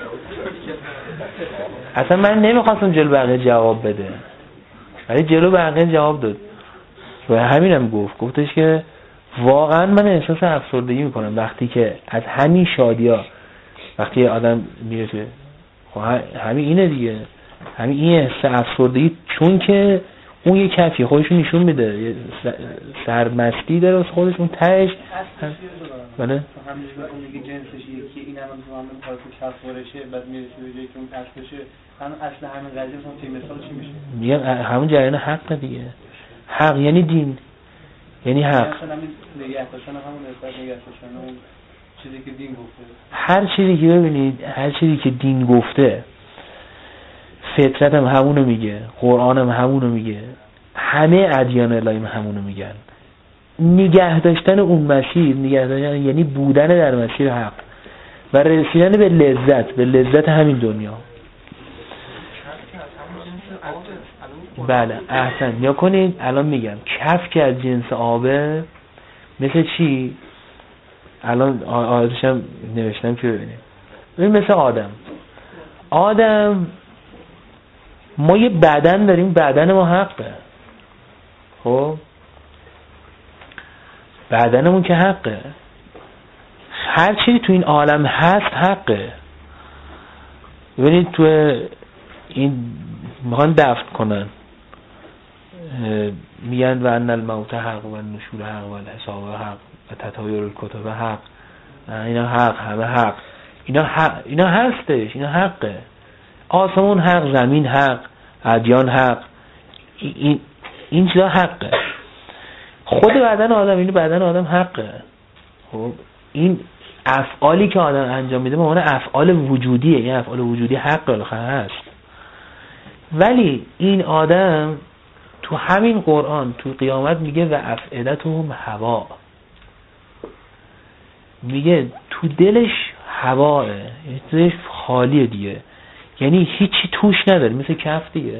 اصلا من نمیخواستم جلو بقیه جواب بده، ولی جلو بقیه جواب داد و همین هم گفت گفتش که واقعا من احساس افسردگی میکنم وقتی که از همین شادی ها وقتی آدم میره تو همین اینه دیگه، همین این احساس افسردگی، چون که اون یه کفی خودشون نشون میده، سرمستی داره از خودش، اون تهش بله
همینجوری اون میگه جنسش یکی، این هم تو همین کار تو کفارشه، بعد میرسه به جایی که اون اصلشه، همون اصل همین قضیه مثلا توی مثال چی میشه؟
میگم همون جریان حق دیگه. حق یعنی دین، یعنی حق.
مثلا همین نگهداشتن همون نسبت نگهداشتن اون چیزی که دین گفته،
هر چیزی که ببینید هر چیزی که دین گفته، فطرت هم همونو میگه، قرآن هم همونو میگه، همه ادیان الهی هم همونو میگن. نگه داشتن اون مسیر، نگه داشتن یعنی بودن در مسیر حق و رسیدن به لذت، به لذت همین دنیا. بله احسن. یا کنید الان میگم کف که از جنس آبه، مثل چی؟ الان آیاتش هم نوشتم که ببینید. ببین مثل آدم آدم ما یه بدن داریم، بدن ما حقه. خب بدنمون که حقه، هر چیزی تو این عالم هست حقه. ببینید تو این میخوان دفن کنن، میگن و ان الموت حق و النشور حق و الحساب حق و تطایر الکتب حق، اینا حق، همه حق، اینا حق، اینا هستش، اینا حقه. آسمون حق، زمین حق، ادیان حق، این این چیزا حقه. خود بدن آدم، این بدن آدم حقه. خب این افعالی که آدم انجام میده به معنی افعال وجودیه، این افعال وجودی حق بالاخره هست. ولی این آدم تو همین قرآن تو قیامت میگه و افئدتهم هوا، میگه تو دلش هواه، دلش خالیه دیگه، یعنی هیچی توش نداره، مثل کف دیگه.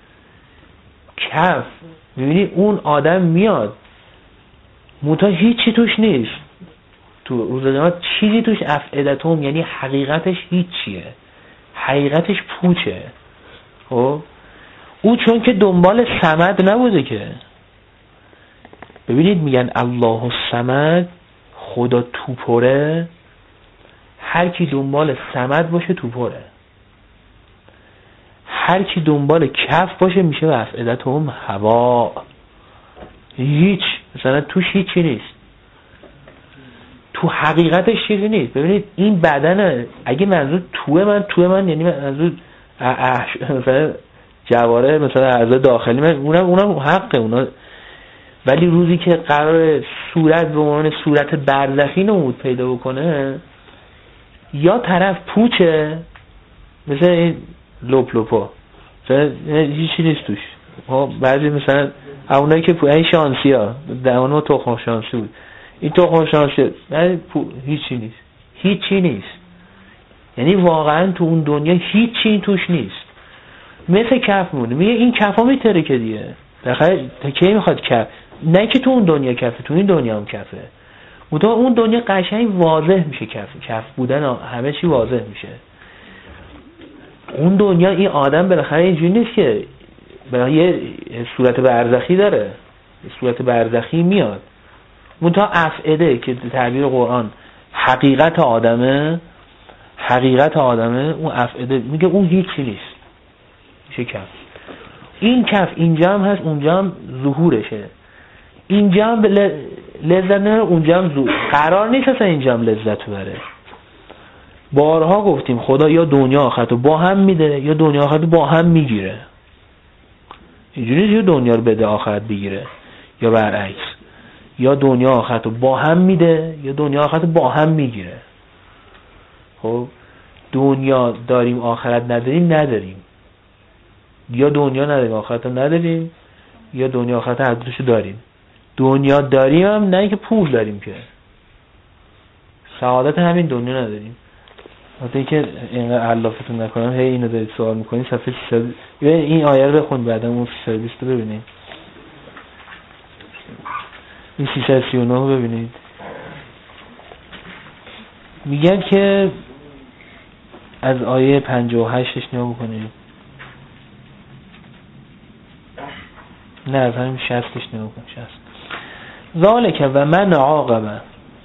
کف میبینی اون آدم میاد منتها هیچی توش نیست، تو روز قیامت چیزی توش افئدتهم یعنی حقیقتش هیچیه، حقیقتش پوچه. خب او چون که دنبال صمد نبوده که، ببینید میگن الله الصمد، خدا توپره، هر کی دنبال صمد باشه توپره، هر کی دنبال کف باشه میشه و افئدتهم هوا، هیچ
مثلا توش هیچی نیست، تو حقیقتش چیزی نیست. ببینید این بدن، اگه منظور توه من توه من یعنی منظور مثلا جواره مثلا اعضای داخلی من، اونم اونم حقه اونا، ولی روزی که قرار صورت به عنوان صورت برزخی نمود پیدا بکنه، یا طرف پوچه مثلا این لپ لپا مثلا هیچی نیست توش. بعضی مثلا اونایی که این شانسی ها در اون تخم شانسی بود، این تخم شانسی هیچی نیست، هیچی نیست، یعنی واقعا تو اون دنیا هیچی توش نیست. مثل کف مونه، میگه این کفا میتره که دیگه بخیر کی میخواد کف، نه که تو اون دنیا کفه، تو این دنیا هم کفه. تو اون دنیا قشنگ واضح میشه کف کف بودن، همه چی واضح میشه. اون دنیا این آدم بالاخره اینجوری نیست که بالاخره یه صورت برزخی داره، صورت برزخی میاد. منتها افعده که تعبیر قرآن حقیقت آدمه، حقیقت آدمه اون افعده میگه اون هیچی نیست، میشه کف. این کف اینجا هم هست، اونجا هم ظهورشه، اینجا هم لذت نه، اونجا هم ظهور. قرار نیست اصلا اینجا هم لذت بره. بارها گفتیم خدا یا دنیا آخرت رو با هم میده یا دنیا آخرت رو با هم میگیره. اینجوری نیست یا دنیا رو بده آخرت بگیره یا برعکس، یا دنیا آخرت رو با هم میده یا دنیا آخرت رو با هم میگیره. خب دنیا داریم آخرت نداریم نداریم، یا دنیا نداریم آخرت رو نداریم یا دنیا آخرت هر دوشو داریم. دنیا داریم هم نه که پول داریم، که سعادت همین دنیا نداریم. وقتی اینکه اینقدر علافتون نکنم هی اینو دارید سوال میکنید، صفحه سیصد این آیه رو بخون بعدا اون سیصد و بیست رو ببینید، این سیصد و سی و نه رو ببینید. میگن که از آیه پنجاه و هشتش نگاه بکنید، نه از همین شصتش نگاه بکنید. شصت ذالک و من عاقبه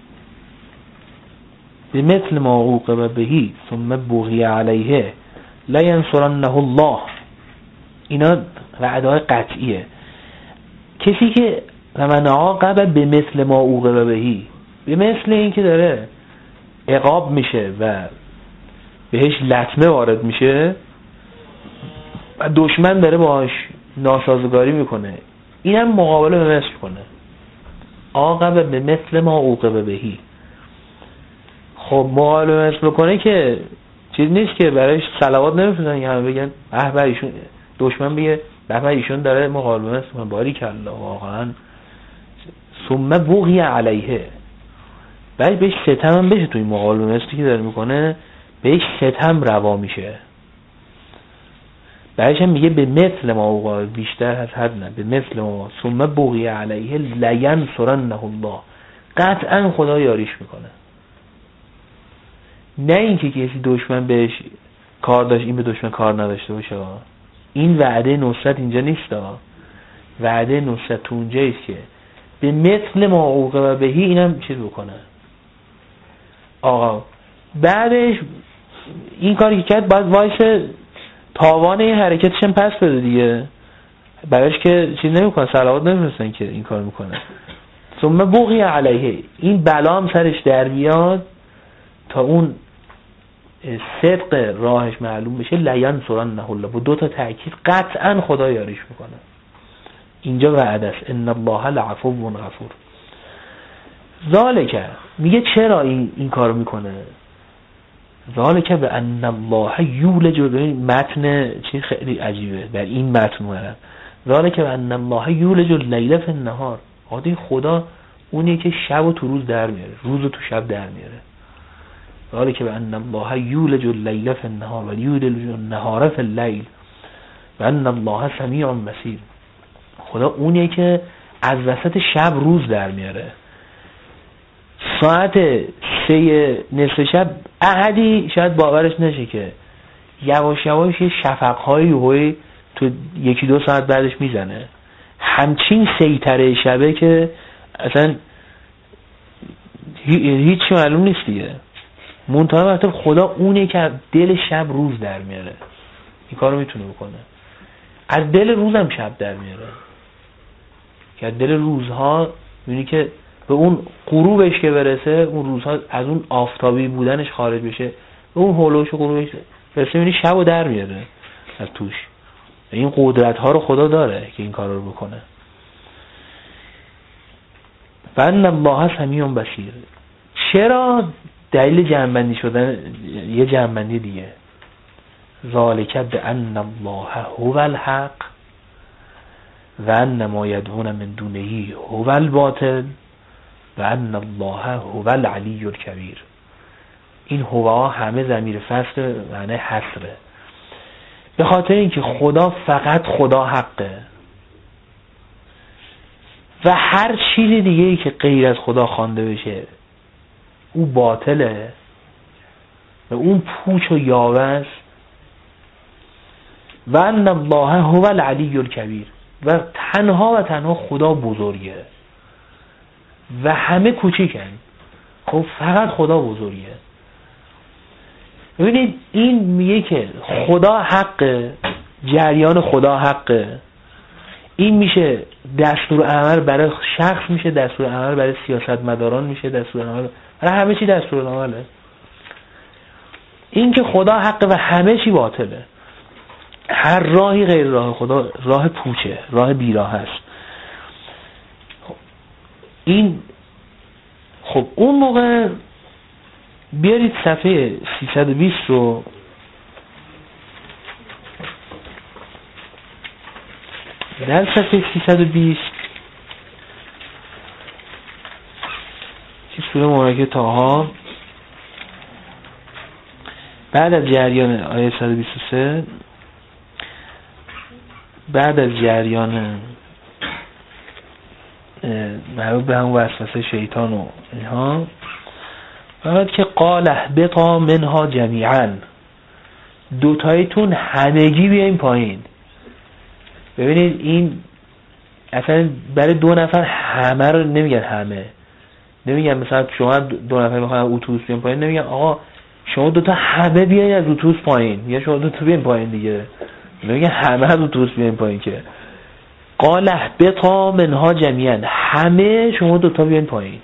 بمثل ما عوقب بهی ثم بغی علیه لینصرنه الله. اینا وعده‌های قطعیه. کسی که و من عاقبه بمثل ما عوقب بهی، به مثل این که داره عقاب میشه و بهش لطمه وارد میشه و دشمن داره باهاش ناسازگاری میکنه، اینم مقابله به مثل کنه. عاقبه به مثل ما عوقب بهی. خب مقابله مثل کنه که چیز نیست که برایش صلوات نمیفرستن که همه بگن به به ایشون، دشمن بگه به به ایشون داره مقابله مثل کنه، باریکالله واقعا. ثم بغی علیه، بعد بهش ستم هم بشه، توی مقابله مثلی که داره میکنه بهش ستم روا میشه. بعدش هم میگه به مثل ما اوقا، بیشتر از حد نه، به مثل ما. ثم بغی علیه لینصرنه الله، قطعا خدا یاریش میکنه. نه اینکه کسی دشمن بهش کار داشت این به دشمن کار نداشته باشه. این وعده نصرت اینجا نیست. وعده نصرت تو اونجاییست که به مثل ما عوقب بهی اینم چیز بکنه. آقا بعدش این کاری که کرد باید وایس تاوان این حرکتش هم پس بده دیگه، برایش که چیز نمیکنه، صلوات نمیفرستن که این کار میکنه. ثم بغی علیه، این بلا هم سرش در بیاد تا اون صدق راهش معلوم بشه. لینصرنه الله، با دو تا تأکید، قطعا خدا یاریش میکنه. اینجا وعده است. ان الله لعفو غفور. ذالک، میگه چرا این این کارو میکنه؟ ذالک به ان الله یولج، متن چی خیلی عجیبه در این متن مره. ذالک به ان الله یولج اللیل فی النهار، عادی خدا اونی که شب و تو روز در میاره، روز و تو شب در میاره. ذالک به ان الله یولج اللیل فی النهار و یولج النهار فی اللیل و ان الله سمیع بصیر. خدا اونیه که از وسط شب روز در میاره. ساعت سه نصف شب احدی شاید باورش نشه که یواش یواش یه شفق‌های هوی تو یکی دو ساعت بعدش میزنه. همچین سیطره شبه که اصلا هیچ معلوم نیست دیگه. منتها وقتی خدا اونیه که دل شب روز در میاره، این کارو میتونه بکنه. از دل روزم شب در میاره، که دل روزها می‌بینی که به اون غروبش که برسه، اون روزها از اون آفتابی بودنش خارج بشه، به اون هولوش و غروبش برسه، می‌بینی شبو در میاره از توش. این قدرت ها رو خدا داره که این کار رو بکنه. فان الله سمیع بصیر. چرا؟ دلیل جمع‌بندی شدن یه جمع‌بندی دیگه، ذالک بان الله هو الحق و ان ما یدعون من دونه هو الباطل و ان الله هو العلی الکبیر. این هو همه ضمیر فصل معنی حصره، به خاطر اینکه خدا فقط خدا حقه و هر چیز دیگه ای که غیر از خدا خوانده بشه او باطله و اون پوچ و یاوه است. و ان الله هو العلی الکبیر، و تنها و تنها خدا بزرگه و همه کوچیکن. خب فقط خدا بزرگه. ببینید این میگه که خدا حقه، جریان خدا حقه. این میشه دستور عمل برای شخص، میشه دستور عمل برای سیاستمداران، میشه دستور عمل برای همه چی دستور عمله. این که خدا حقه و همه چی باطله. هر راهی غیر راه خدا راه پوچه، راه بیراه هست. این خب اون موقع بیارید صفحه سیصد و بیست رو در صفحه سیصد و بیست که سوره مبارکه طه بعد از جریان آیه صد و بیست و سه، بعد از جریان مربوط به همون وسوسه شیطان و اینها، فقط که قال اهبطا منها جمیعا، دوتایتون همگی بیاین پایین. ببینید این اصلا برای دو نفر همه رو نمیگن، همه نمیگن مثلا شما دو نفر میخوان اتوبوس بیاین پایین، نمیگن آقا شما دوتا همه بیاین از اتوبوس پایین، یا شما دوتا بیاین پایین دیگه، نمیگن همه از اتوبوس بیاین پایین. که قال اهبطا منها جمیعا، همه شما دوتا بیاین پایین.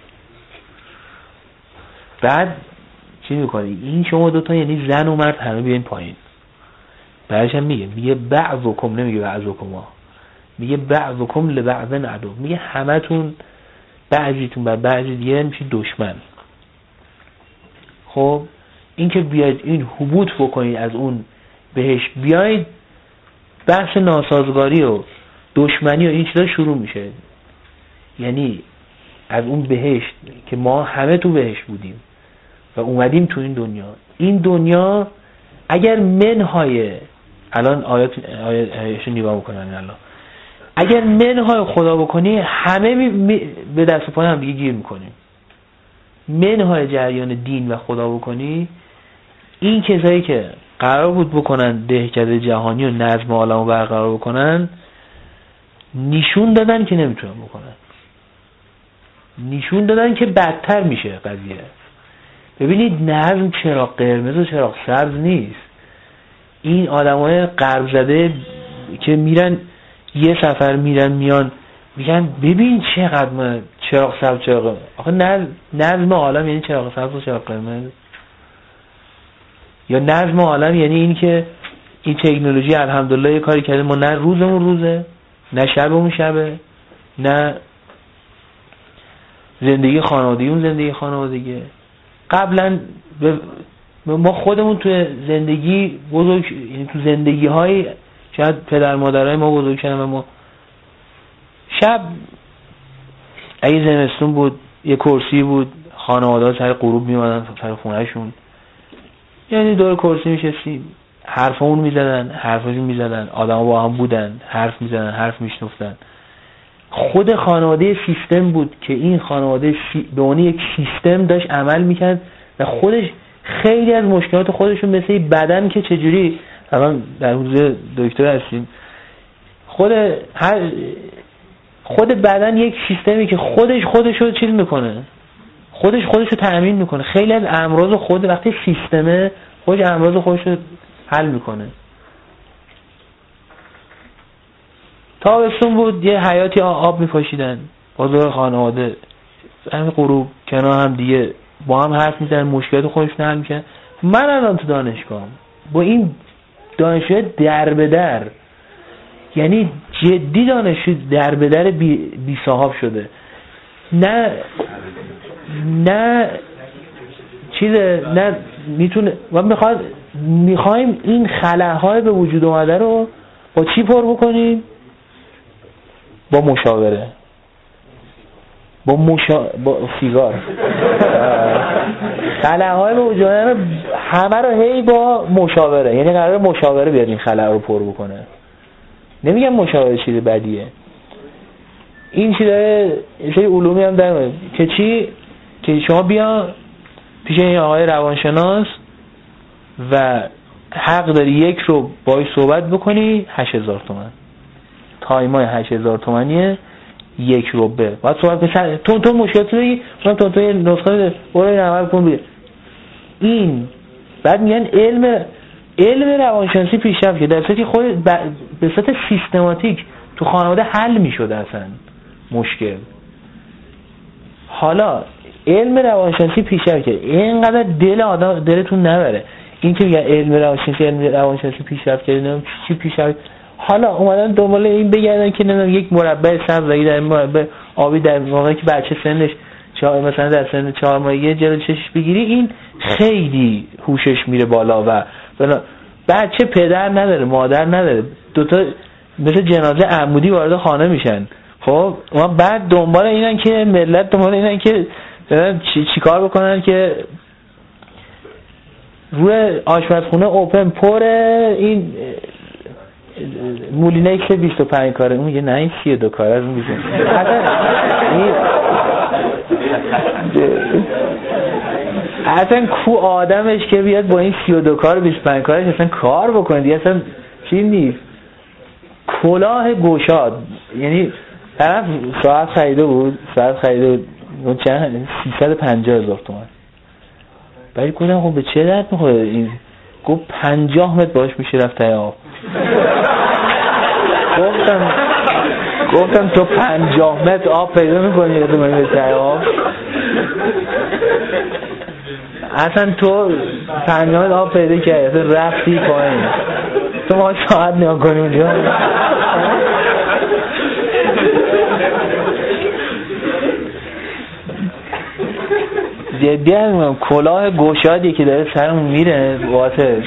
بعد چی میکنی؟ این شما دوتا یعنی زن و مرد همه بیاین پایین. بعدش هم میگه میگه بعضکم، نمیگه بعضکم ها، میگه بعضکم لبعض عدو، میگه همتون بعضیتون بر بعضی دیگه میشه دشمن. خب این که بیاید این حبوط بکنید از اون بهش بیاید، بحث ناسازگاری و دشمنی و این چیزا شروع میشه. یعنی از اون بهشت که ما همه تو بهشت بودیم و اومدیم تو این دنیا، این دنیا اگر منهای الان آیات آیاتشو نگاه بکنن، الان اگر منهای خدا بکنی همه می می به دست و پای هم دیگه گیر میکنیم. منهای جریان دین و خدا بکنی، این کسایی که قرار بود بکنن دهکده جهانی و نظم عالم رو برقرار بکنن، نشون دادن که نمیتونن بکنن، نشون دادن که بدتر میشه قضیه. ببینید نظم چراغ قرمز و چراغ سبز نیست. این آدمای غرب زده که میرن یه سفر میرن میان میگن ببین چقدر ما چراغ سبز چراغ، آخه نظم عالم یعنی چراغ سبز و چراغ قرمز؟ یا نظم عالم یعنی این که این تکنولوژی الحمدلله یه کاری کرده ما نه روزمون روزه، نه شبمون شبه، نه زندگی خانوادگیمون زندگی خانوادگیه. قبلا ما خودمون تو زندگی بزرگ، یعنی تو زندگی های شاید پدر مادرای ما بزرگ شدن و ما شب اگه زمستون بود یه کرسی بود، خانواده ها سر غروب میمدن سر خونهشون، یعنی دور کرسی میشستیم، حرفمون میزدن، حرفشون میزدن، آدم ها با هم بودن، حرف میزدن، حرف میشنفتن. خود خانواده سیستم بود که این خانواده سی... به عنوان یک سیستم داشت عمل میکرد و خودش خیلی از مشکلات خودشون مثل بدن که چجوری الان در حوزه دکتر هستیم، خود هر خود بدن یک سیستمی که خودش خودشو چیز میکنه، خودش خودشو تأمین میکنه. خیلی از امراض خود وقتی سیستمه خودش امراض خودشو حل میکنه. تابستون بود یه حیاتی آب میپاشیدن، با دور خانواده همین غروب کنار هم دیگه با هم حرف میزنن، مشکلات خودشون حل میکنن. من الان تو دانشگاه با این دانشجو در به در، یعنی جدی دانشجو در به در بی, بی صاحب شده، نه نه چیزه، نه میتونه و میخواد میخوایم این خلاهای به وجود اومده رو با چی پر بکنیم؟ با مشاوره، با مشا... با سیگار. خلاهای به وجود اومده رو همه رو هی با مشاوره، یعنی قراره مشاوره بیاد این خلا رو پر بکنه. نمیگم مشاوره چیز بدیه، این چیز داره چیز علومی هم داره که چی؟ که شما بیا پیش این آقای روانشناس و حق داری یک رو باید صحبت بکنی هشت هزار تومن تایمای هشت هزار تومنیه، یک رو به باید صحبت بکنی تو تو مشکلت روی تو تو تو نسخه برای این عمل کن بید. این بعد میگن علم علم روانشناسی پیشرفت که در صورتی خود به صورت سیستماتیک تو خانواده حل میشد اصلا مشکل. حالا علم روانشناسی پیشرفت که اینقدر دل آدم دلتون نبره این که میگن علم روانشناسی علم روانشناسی پیشرفت کرده نمیدونم چی پیشرفت. حالا اومدن دنبال این بگردن که نمیدونم یک مربع سبز در مربع آبی در موقعی که بچه سنش چهار مثلا در سن چهار ماهگی جلوی چشش بگیری این خیلی هوشش میره بالا و بچه پدر نداره مادر نداره، دوتا مثل جنازه عمودی وارد خانه میشن. خب ما بعد دنبال اینن که ملت دنبال اینن که چی چیکار بکنن که روی آشپزخونه اوپن پر این مولینکس بیست و پنج کاره، اون میگه نه این سی و دو کاره از اون میشه. اصلا کو آدمش که بیاد با این سی و دو کار بیست و پنج کارش اصلا کار بکنه دیگه، اصلا چی نیست. کلاه گشاد، یعنی طرف ساعت خریده بود ساعت خریده بود چند سیصد و پنجاه هزار تومان. ولی گفتم خب به چه درد میخوره این؟ گفت پنجاه متر باش میشه رفت تای آب. گفتم گفتم تو پنجاه متر آب پیدا میکنی یا تو منی به تای آب؟ اصلا تو پنجاه متر آب پیدا کردی اصلا رفتی پایین، تو ما ساعت نیا کنی اونجا. جدی هم کلاه گشادی که داره سرمون میره واسه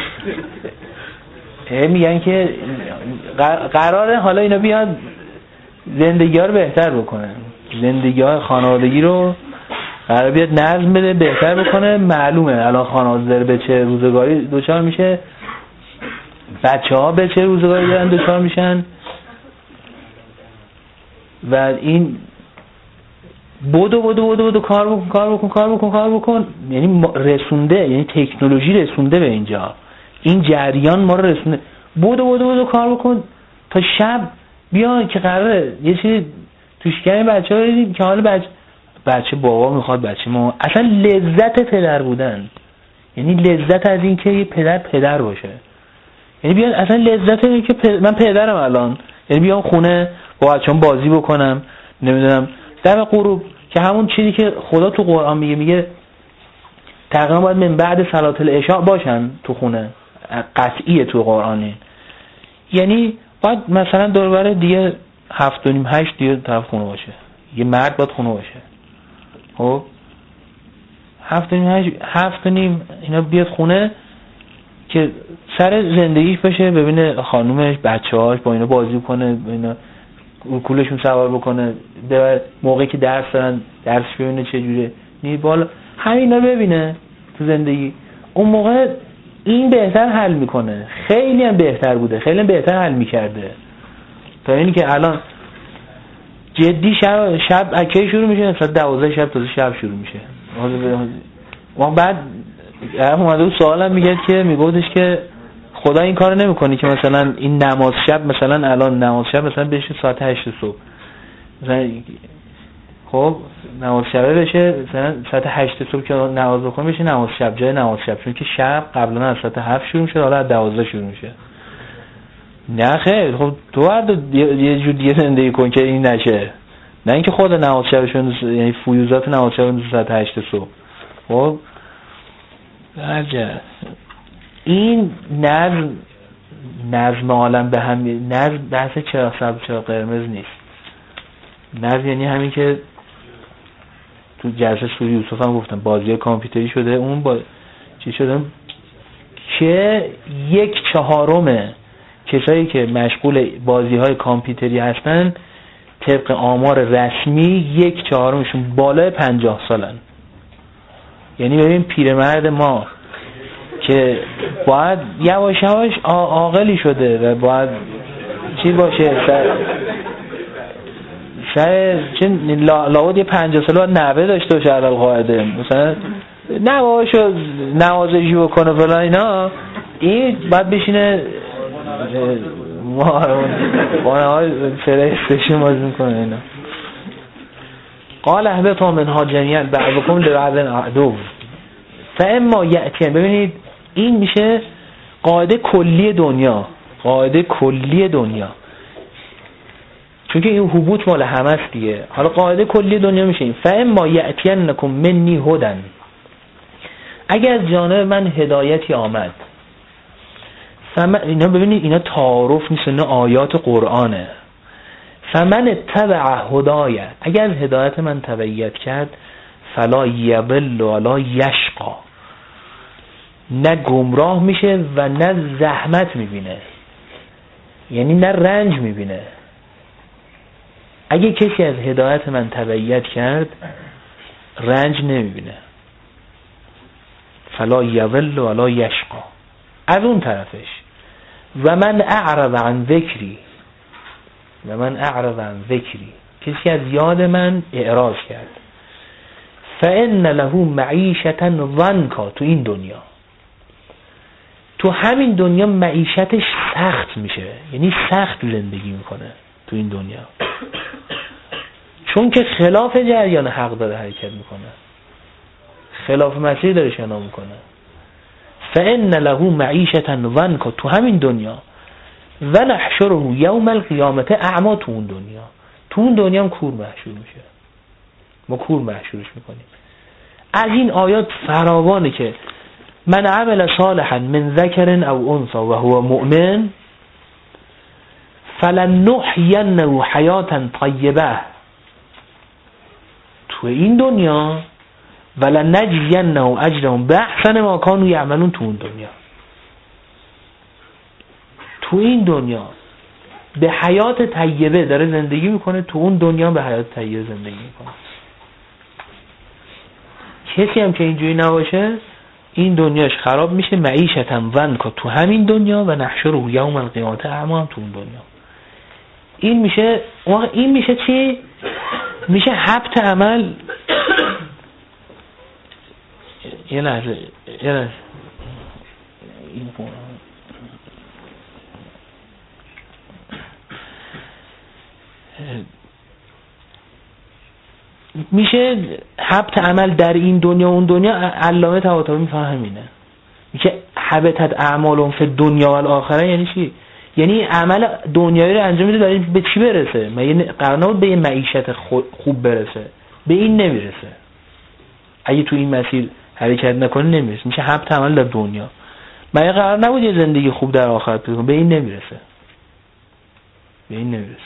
میگن که قراره حالا اینا بیان زندگی ها رو بهتر بکنن، زندگی های خانوادگی رو قرار بیاد نظم بده بهتر بکنه. معلومه الان خانواده داره به چه روزگاری دوچار میشه، بچه ها به چه روزگاری دارن دوچار میشن و این بودو بودو بودو بودو کار بکن کار بکن کار بکن کار بکن یعنی رسونده، یعنی تکنولوژی رسونده به اینجا، این جریان ما رو رسونده. بودو بودو بودو کار بکن تا شب بیان که قراره یه چیزی تو شکم بچه ها بریدیم که حالا بچه بچه بابا میخواد بچه ما اصلا لذت پدر بودن، یعنی لذت از این که یه پدر پدر باشه، یعنی بیان اصلا لذت این که پدر... من پدرم الان، یعنی بیام خونه با بچه‌ام بازی بکنم نمیدونم در غروب که همون چیزی که خدا تو قرآن میگه میگه تقریبا باید من بعد صلات العشاء باشن تو خونه، قطعیه تو قرآنه، یعنی باید مثلا دوربر دیگه هفت و نیم هشت دیگه طرف خونه باشه، یه مرد باید خونه باشه. خب هفت و نیم هشت هفت و نیم اینا بیاد خونه که سر زندگیش باشه، ببینه خانومش بچه‌هاش با اینا بازی کنه، اینا کولشون سوار بکنه، موقعی که درس دارن درس ببینه چجوره نی بالا همینا ببینه تو زندگی. اون موقع این بهتر حل میکنه، خیلی هم بهتر بوده، خیلی هم بهتر حل میکرده تا اینی که الان جدی شب شب اکی شروع میشه ساعت دوازده شب تازه شب شروع میشه. ما بعد اومده بود سوالم میگه که میگفتش که خدا این کارو نمیکنه که مثلا این نماز شب مثلا الان نماز شب مثلا بشه ساعت هشت صبح مثلا، خب نماز شب بشه مثلا ساعت هشت صبح که نماز بخونه بشه نماز شب جای نماز شب، چون که شب قبلا از ساعت هفت شروع میشه حالا از دوازده شروع میشه. نه خیر، خب تو باید یه جور دیگه زندگی کن که این نشه، نه اینکه خود نماز شبشون، یعنی فیوزات نماز شبشون ساعت هشت صبح. خب درجه این نظم نظم عالم به هم، نظم بحث چراغ سبز چراغ قرمز نیست. نظم یعنی همین که تو جلسه سوری یوسف هم گفتم بازی کامپیوتری شده، اون با چی شده که یک چهارم کسایی که مشغول بازی های کامپیوتری هستن طبق آمار رسمی یک چهارمشون بالای پنجاه سالن. یعنی ببین پیرمرد ما که باید یواش یواش عاقلی شده و باید چی باشه سر سر چون لابد یه پنجاه ساله باید نوه داشته باشه علال قاعده، مثلا نواشو نوازشی بکنه فلان اینا، این باید بشینه ما بانه های فرستشی مازی میکنه اینا. قال اهبطوا منها جمیعا بعضکم لبعض عدو فاما یأتین. ببینید این میشه قاعده کلی دنیا، قاعده کلی دنیا، چون که این حبوط مال همه است دیگه. حالا قاعده کلی دنیا میشه این فاما یأتینکم منی هدی، اگر از جانب من هدایتی آمد. فمن اینا ببینید اینا تعارف نیست، اینا آیات قرآنه. فمن اتبع هدای، اگر هدایت من تبعیت کرد فلا یضل ولا یشقا، نه گمراه میشه و نه زحمت میبینه، یعنی نه رنج میبینه. اگه کسی از هدایت من تبعیت کرد رنج نمیبینه. فلا یضل ولا یشقا. از اون طرفش و من اعرض عن ذکری، و من اعرض عن ذکری، کسی از یاد من اعراض کرد، فان له معیشة ضنکا، تو این دنیا، تو همین دنیا معیشتش سخت میشه، یعنی سخت زندگی میکنه تو این دنیا، چون که خلاف جریان حق داره حرکت میکنه، خلاف مسیر داره شنا میکنه. فان له معیشة ضنکا، تو همین دنیا، و نحشره یوم القیامت اعما، تو اون دنیا، تو اون دنیا هم کور محشور میشه، ما کور محشورش میکنیم. از این آیات فراوانه که من عمل صالحا من ذکر او انثى و هو مؤمن فلنحینه حیاتا طیبه تو این دنیا ولنجزینه اجرهم باحسن ما كانوا یعملون، تو اون دنیا، تو این دنیا به حیات طیبه داره زندگی میکنه، تو اون دنیا به حیات طیبه زندگی میکنه. کسی هم که اینجوری نباشه این دنیاش خراب میشه. معیشة ضنکا، تو همین دنیا، و نحشره یوم القیامت اعما، هم تو اون دنیا. این میشه این میشه چی؟ میشه حبط عمل. یه لحظه یه لحظه این میشه حبط عمل در این دنیا و اون دنیا. علامه طباطبایی میفهم همینه، میگه حبطت اعمالهم فی الدنیا و الاخره. یعنی چی؟ یعنی عمل دنیایی رو انجام میده داره به چی برسه؟ مگه قرار نبود به یه معیشت خوب برسه؟ به این نمیرسه. اگه تو این مسیر حرکت نکنه نمیرسه، میشه حبط عمل در دنیا. مگه قرار نبود یه زندگی خوب در آخرت بکنه؟ به این نمیرسه، به این نمیرسه.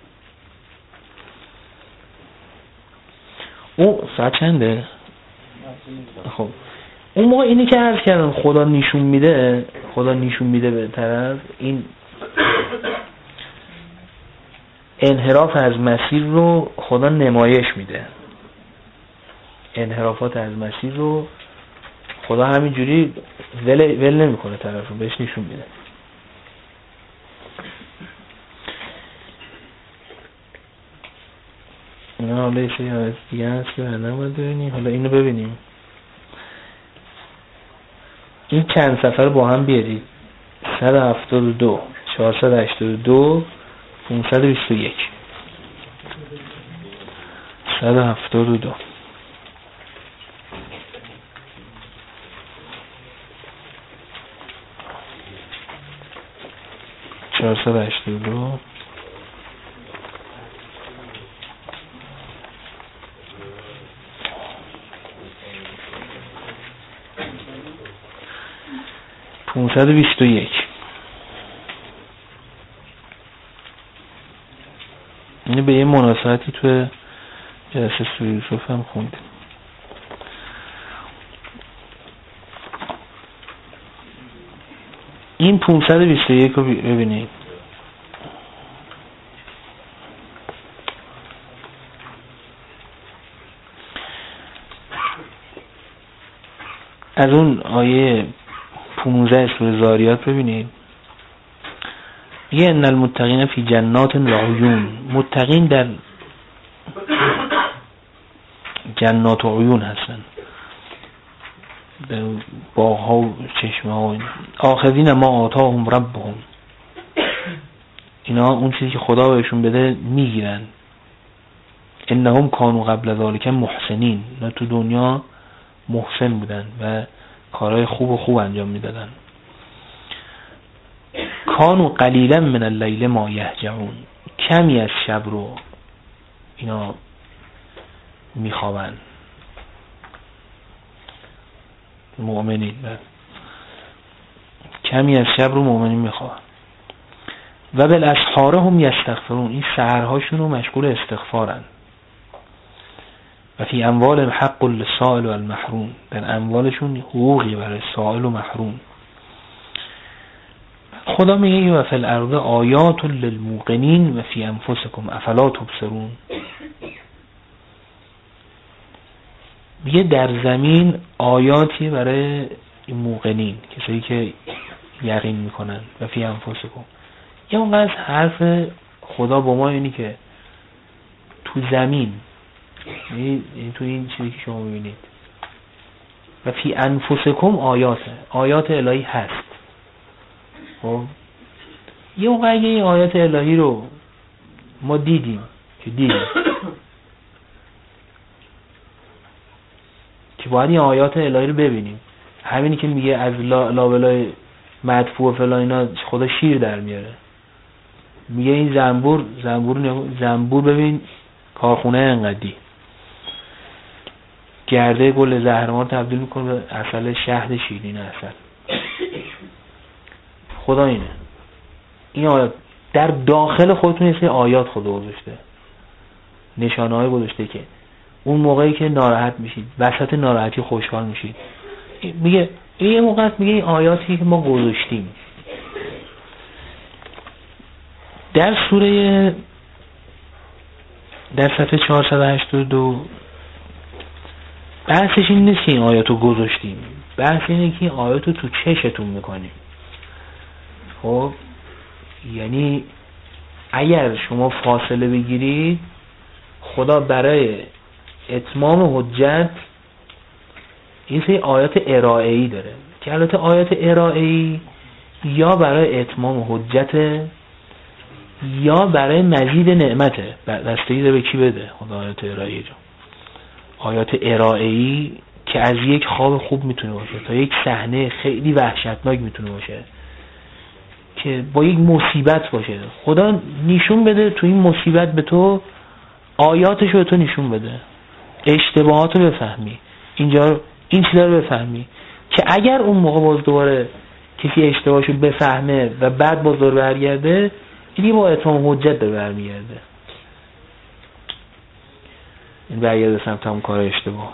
اون ساعت چنده؟ خب اون موقع اینی که عرض کردم خدا نشون میده، خدا نشون میده به طرف این انحراف از مسیر رو خدا نمایش میده. انحرافات از مسیر رو خدا همینجوری ول ول نمیکنه، طرف رو بهش نشون میده. نه حالا یه سری آیات دیگه هست که بعدا باید ببینیم. حالا اینو ببینیم، این چند سفر با هم بیارید. صد و هفتاد و دو، چهارصد و هشتاد و دو، پانصد و بیست و یک. صد و هفتاد و دو چهارصد و هشتاد و دو پانصد و بیست و یک. اینه به یه مناسبتی تو جلسه سوره یوسف هم خوندیم. این پانصد و بیست و یک رو ببینید. از اون آیه پانزده سوره زاریات ببینید. یه ان المتقین فی جنات و عیون، متقین در جنات و عیون هستن، در باغ‌ها و چشمه‌ها. آخذین ما آتاهم ربهم، اینا اون چیزی که خدا بهشون بده میگیرن. انهم کانوا قبل ذلک محسنین، اینا تو دنیا محسن بودن و کارهای خوب و خوب انجام میدادن. کانوا قلیلا من اللیل ما یهجعون، کمی از شب رو اینا میخوابن. مؤمنین کمی از شب رو مؤمنین میخوابن. و بالاسحار هم یستغفرون، این سحرهاشون رو مشغول استغفارن. و فی اموال حق للسائل و المحروم، در اموالشون حقوقی برای سائل و محروم. خدا میگه و فی الارض آیات للموقنین و فی انفسکم افلا تبصرون، میگه در زمین آیاتی برای موقنین، کسایی که یقین میکنن. و فی انفسکم، یه اونقدر حرف خدا با ما اینی که تو زمین، یعنی تو این چیزی که شما میبینید، و فی انفسکم آیاته، آیات الهی هست. خب یه اونقدر این آیات الهی رو ما دیدیم که دیدیم که باید این آیات الهی رو ببینیم. همینی که میگه از لابلای مدفوع و فلان اینا خدا شیر در میاره. میگه این زنبور زنبور زنبور ببین کارخونه انقدی، گرده گل زهرمار تبدیل میکنه به عسل شهد شیرین عسل. خدا اینه. این آیات در داخل خودتون یه آیات خدا گذاشته، نشانه‌های گذاشته که اون موقعی که ناراحت میشید، وسط ناراحتی خوشحال میشید. میگه این یه موقع میگه این آیاتی که ما گذاشتیم. در سوره در صفحه چهارصد و هشتاد و دو بحثش این نیست که این آیاتو گذاشتیم، بحث اینه که این آیاتو تو چشتون میکنیم. خب یعنی اگر شما فاصله بگیرید، خدا برای اتمام حجت این سری آیات ارائه‌ای داره که البته آیات ارائه‌ای یا برای اتمام حجت یا برای مزید نعمته. بستگی داره به کی بده خدا آیات ارائه‌ای رو. آیات ارائه‌ای که از یک خواب خوب میتونه باشه تا یک صحنه خیلی وحشتناک میتونه باشه که با یک مصیبت باشه. خدا نشون بده تو این مصیبت به تو آیاتش رو به تو نشون بده، اشتباهات رو بفهمی، اینجا این چیزا رو بفهمی که اگر اون موقع باز دوباره کسی اشتباهشو بفهمه و بعد باز دور برگرده، اینی با اتمام حجت داره برمیگرده. این برگرده سمت همون کار اشتباه.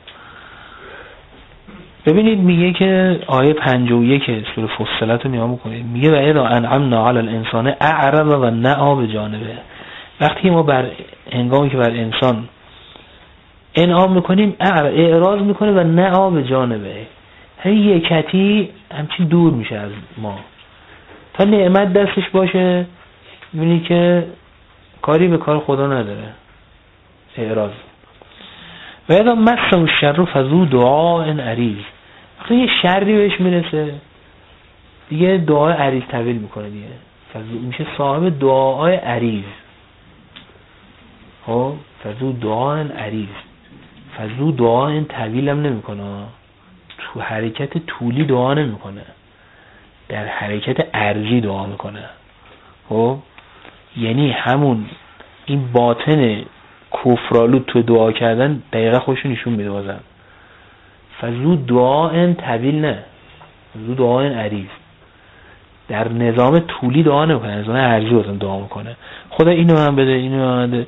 ببینید میگه که آیه پنجاه و یک سوره فصلت رو نگاه میکنید، میگه و اذا انعمنا علی الانسان اعرض و نأى بجانبه. وقتی ما بر هنگامی که بر انسان انعام میکنیم اعراض میکنه و نأى بجانبه، هی یکتی همچین دور میشه از ما تا نعمت دستش باشه، میبینی که کاری به کار خدا نداره، اعراض. و اذا مسه الشر فذو دعاء عریض، وقتی یه شری بهش میرسه دیگه دعای عریض طویل میکنه، دیگه فذو میشه صاحب دعای عریض. خب فذو دعاء عریض، فذو دعاء طویل هم نمیکنه، تو حرکت طولی دعا نمیکنه، در حرکت عرضی دعا میکنه. خب یعنی همون این باطن کفرالود تو دعا کردن دقیقا خوشو نشون میده. بازم فذو دعاء طویل نه، فذو دعاء عریض. در نظام طولی دعا نمیکنه، نظام ارجی واسه دعا میکنه. خدا اینو من بده، اینو من بده،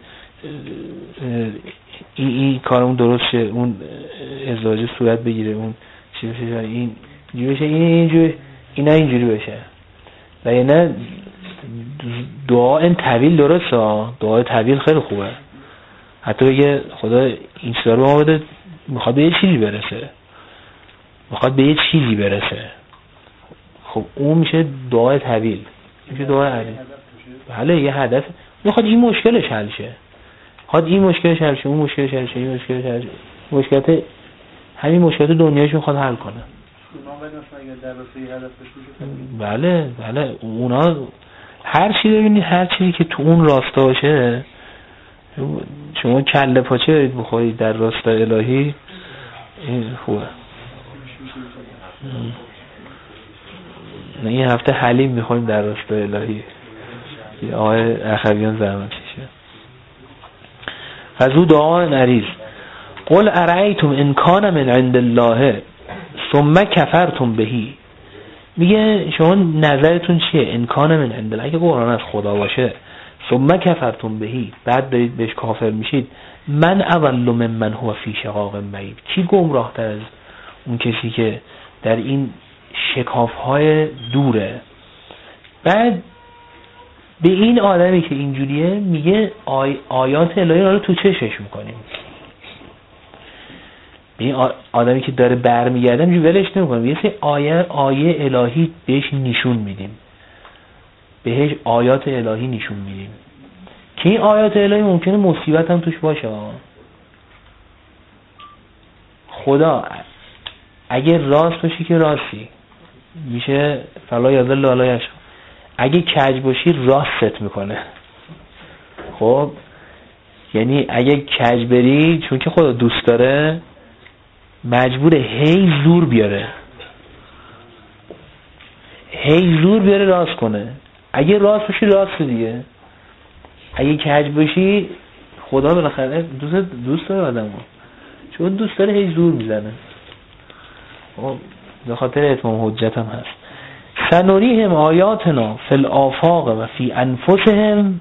این این کارمون درست شه، اون ازدواج صورت بگیره، اون چیزی بشه، این اینجوری بشه، این اینجوری، اینا اینجوری بشه. و یعنی دعا این طویل درسته، دعای طویل خیلی خوبه. حتی بگه خدا این چیزا رو بده، میخواد به یه چیزی برسه، میخواد به یه چیزی برسه، خب اون میشه دعای طویل، میشه دعای علی. بله یه هدف، میخواد این مشکلش حل شه، میخواد این مشکلش حل شه، اون مشکلش حل شه، این مشکلش حل شه، مشکلات همین مشکلات دنیایش میخواد حل کنه. بله بله اونا هر چی ببینید، هر چیزی که تو اون راستا باشه، شما کله پاچه برید بخورید در راستا الهی، این خوبه. این هفته حلیم میخوریم در راستا الهی، آقای اخویان زحمت کشه. از او دعا نریز قل ارایتم ان کان من عند الله ثم کفرتم بهی. میگه شما نظرتون چیه؟ ان کان من عند الله، اگه قرآن از خدا باشه، ثم کفرتم بهی، بعد دارید بهش کافر میشید، من اول ممن هو فی شقاق بعید، کی گمراه تر از اون کسی که در این شکاف های دوره. بعد به این آدمی که اینجوریه میگه آی آیات الهی رو تو چشش میکنیم. به این آدمی که داره برمیگرده میگه ولش نمیکنیم، یه سری آیه آیه الهی بهش نشون میدیم، بهش آیات الهی نشون میدیم که این آیات الهی ممکنه مصیبت هم توش باشه. خدا اگه راست باشی که راستی میشه فلا یضل ولا یشقی، اگه کج باشی راست میکنه. خب یعنی اگه کج بری، چون که خدا دوست داره مجبوره هی زور بیاره، هی زور بیاره راست کنه. اگه راست باشی راست دیگه، اگه کج باشی خدا بالاخره دوست دوست داره آدمو، چون دوست داره هی زور میزنه. خب به خاطر اتمام حجت هم هست. سنوریهم آیاتنا فی الآفاق و فی انفسهم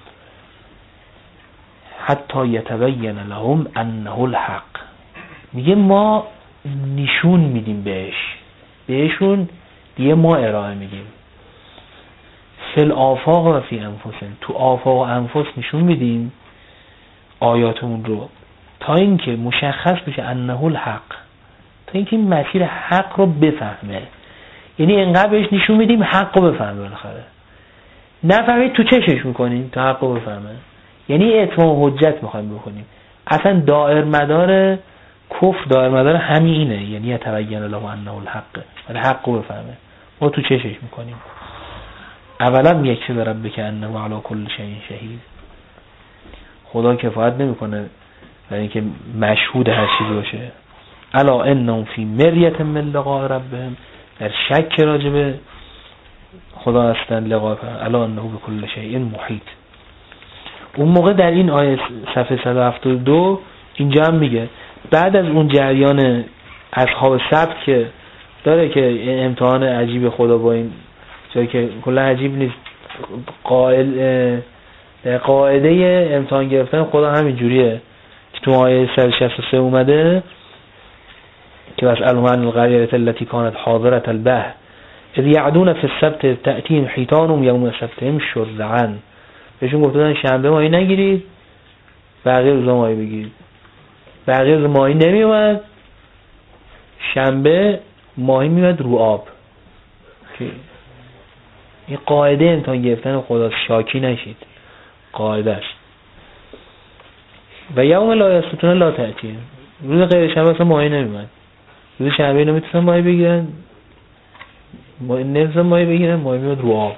حتی یتبین لهم انه الحق. میگه ما نشون میدیم بهش، بهشون دیگه ما ارائه میدیم. فی الآفاق و فی انفسهم، تو آفاق و انفس نشون میدیم آیاتمون رو، تا اینکه مشخص بشه انه الحق، تا اینکه این مسیر حق رو بفهمه. یعنی انقدر بهش نشون میدیم حق رو بفهمه، بالاخره نفهمید تو چشش میکنیم تا حق رو بفهمه. یعنی اتمام حجت میخوایم بکنیم. اصلا دائر مدار کفر، دائر مدار همین اینه، یعنی یتبین له انه الحق، ولی حق رو بفهمه. ما تو چشش میکنیم. اولا یکفی بربک انه علی کل شیء شهید. خدا کفایت نمیکنه برای اینکه مشهود هر چیزی باشه. الا انهم فی مریة من لقاء ربهم، در شک راجب خدا هستن، لقاء الا انه بكل شیء محیط. اون موقع در این آیه صفحه صد و هفتاد و دو اینجا هم میگه بعد از اون جریان اصحاب سبت که داره که امتحان عجیب خدا با این جایی که کلا عجیب نیست، قائل قاعده امتحان گرفتن خدا همین جوریه که تو آیه صد و شصت و سه اومده که واسألهم عن القرية التي كانت حاضرة البحر اذ يعدون في السبت تأتيهم حيتانهم يوم سبتهم شرعا. بهشون گفتن شنبه ماهی نگیرید، بقیه روزا ماهی بگیرید. بقیه روزا ماهی نمی اومد، شنبه ماهی میاد رو آب. این قاعده امتحان گرفتن خدا، شاکی نشید، قاعده است. و یوم لا یستطیعون لا تأتیهم، روز غیر شنبه اصلا ماهی نمیاد. روز شنبه اینا میتونن ماهی بگیرن، نمیتونن ماهی بگیرن، ماهی میاد رو آب.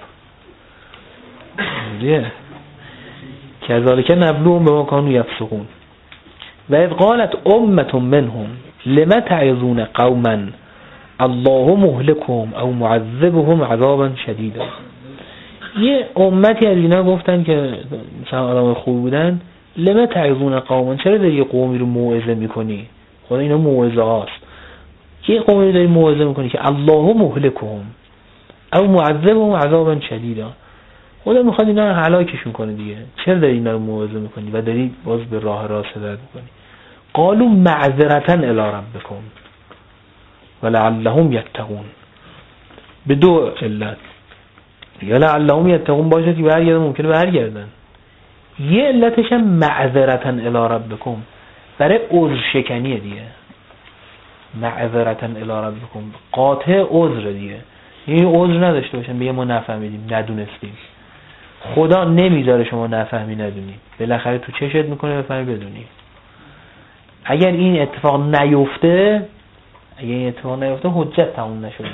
دیگه کذالک نبلوهم بما کانوا یفسقون. و اذ قالت امة منهم لما تعظون قوما الله مهلكهم او معذبهم عذابا شدیدا. یه امتی از اینا گفتن که مثلا آدم خوب بودن، لما تعظون قوما، چرا داری یه قومی رو موعظه میکنی؟ خدا اینا موعظه هاست. یه قومی رو داری موعظه میکنی که الله مهلكهم، او معذبهم عذابا شدیدا. خدا میخواد اینا رو هلاکشون کنه دیگه، چرا داری اینا رو موعظه میکنی و داری باز به راه راست هدایت میکنی؟ قالوا معذرة الی ربکم ولعلهم یتقون، به دو علت، یا لعلهم یتقون باشه که برگردن، ممکنه برگردن. یه علتش هم معذرة الی ربکم، برای عذر شکنیه دیگه. معذرة الی ربکم قاطع عذر دیگه، یعنی عذر نداشته باشن بگه ما نفهمیدیم ندونستیم. خدا نمیذاره شما نفهمی ندونی، بالاخره تو چشت میکنه بفهمی بدونی. اگر این اتفاق نیفته، اگر این اتفاق نیفته حجت تموم نشده.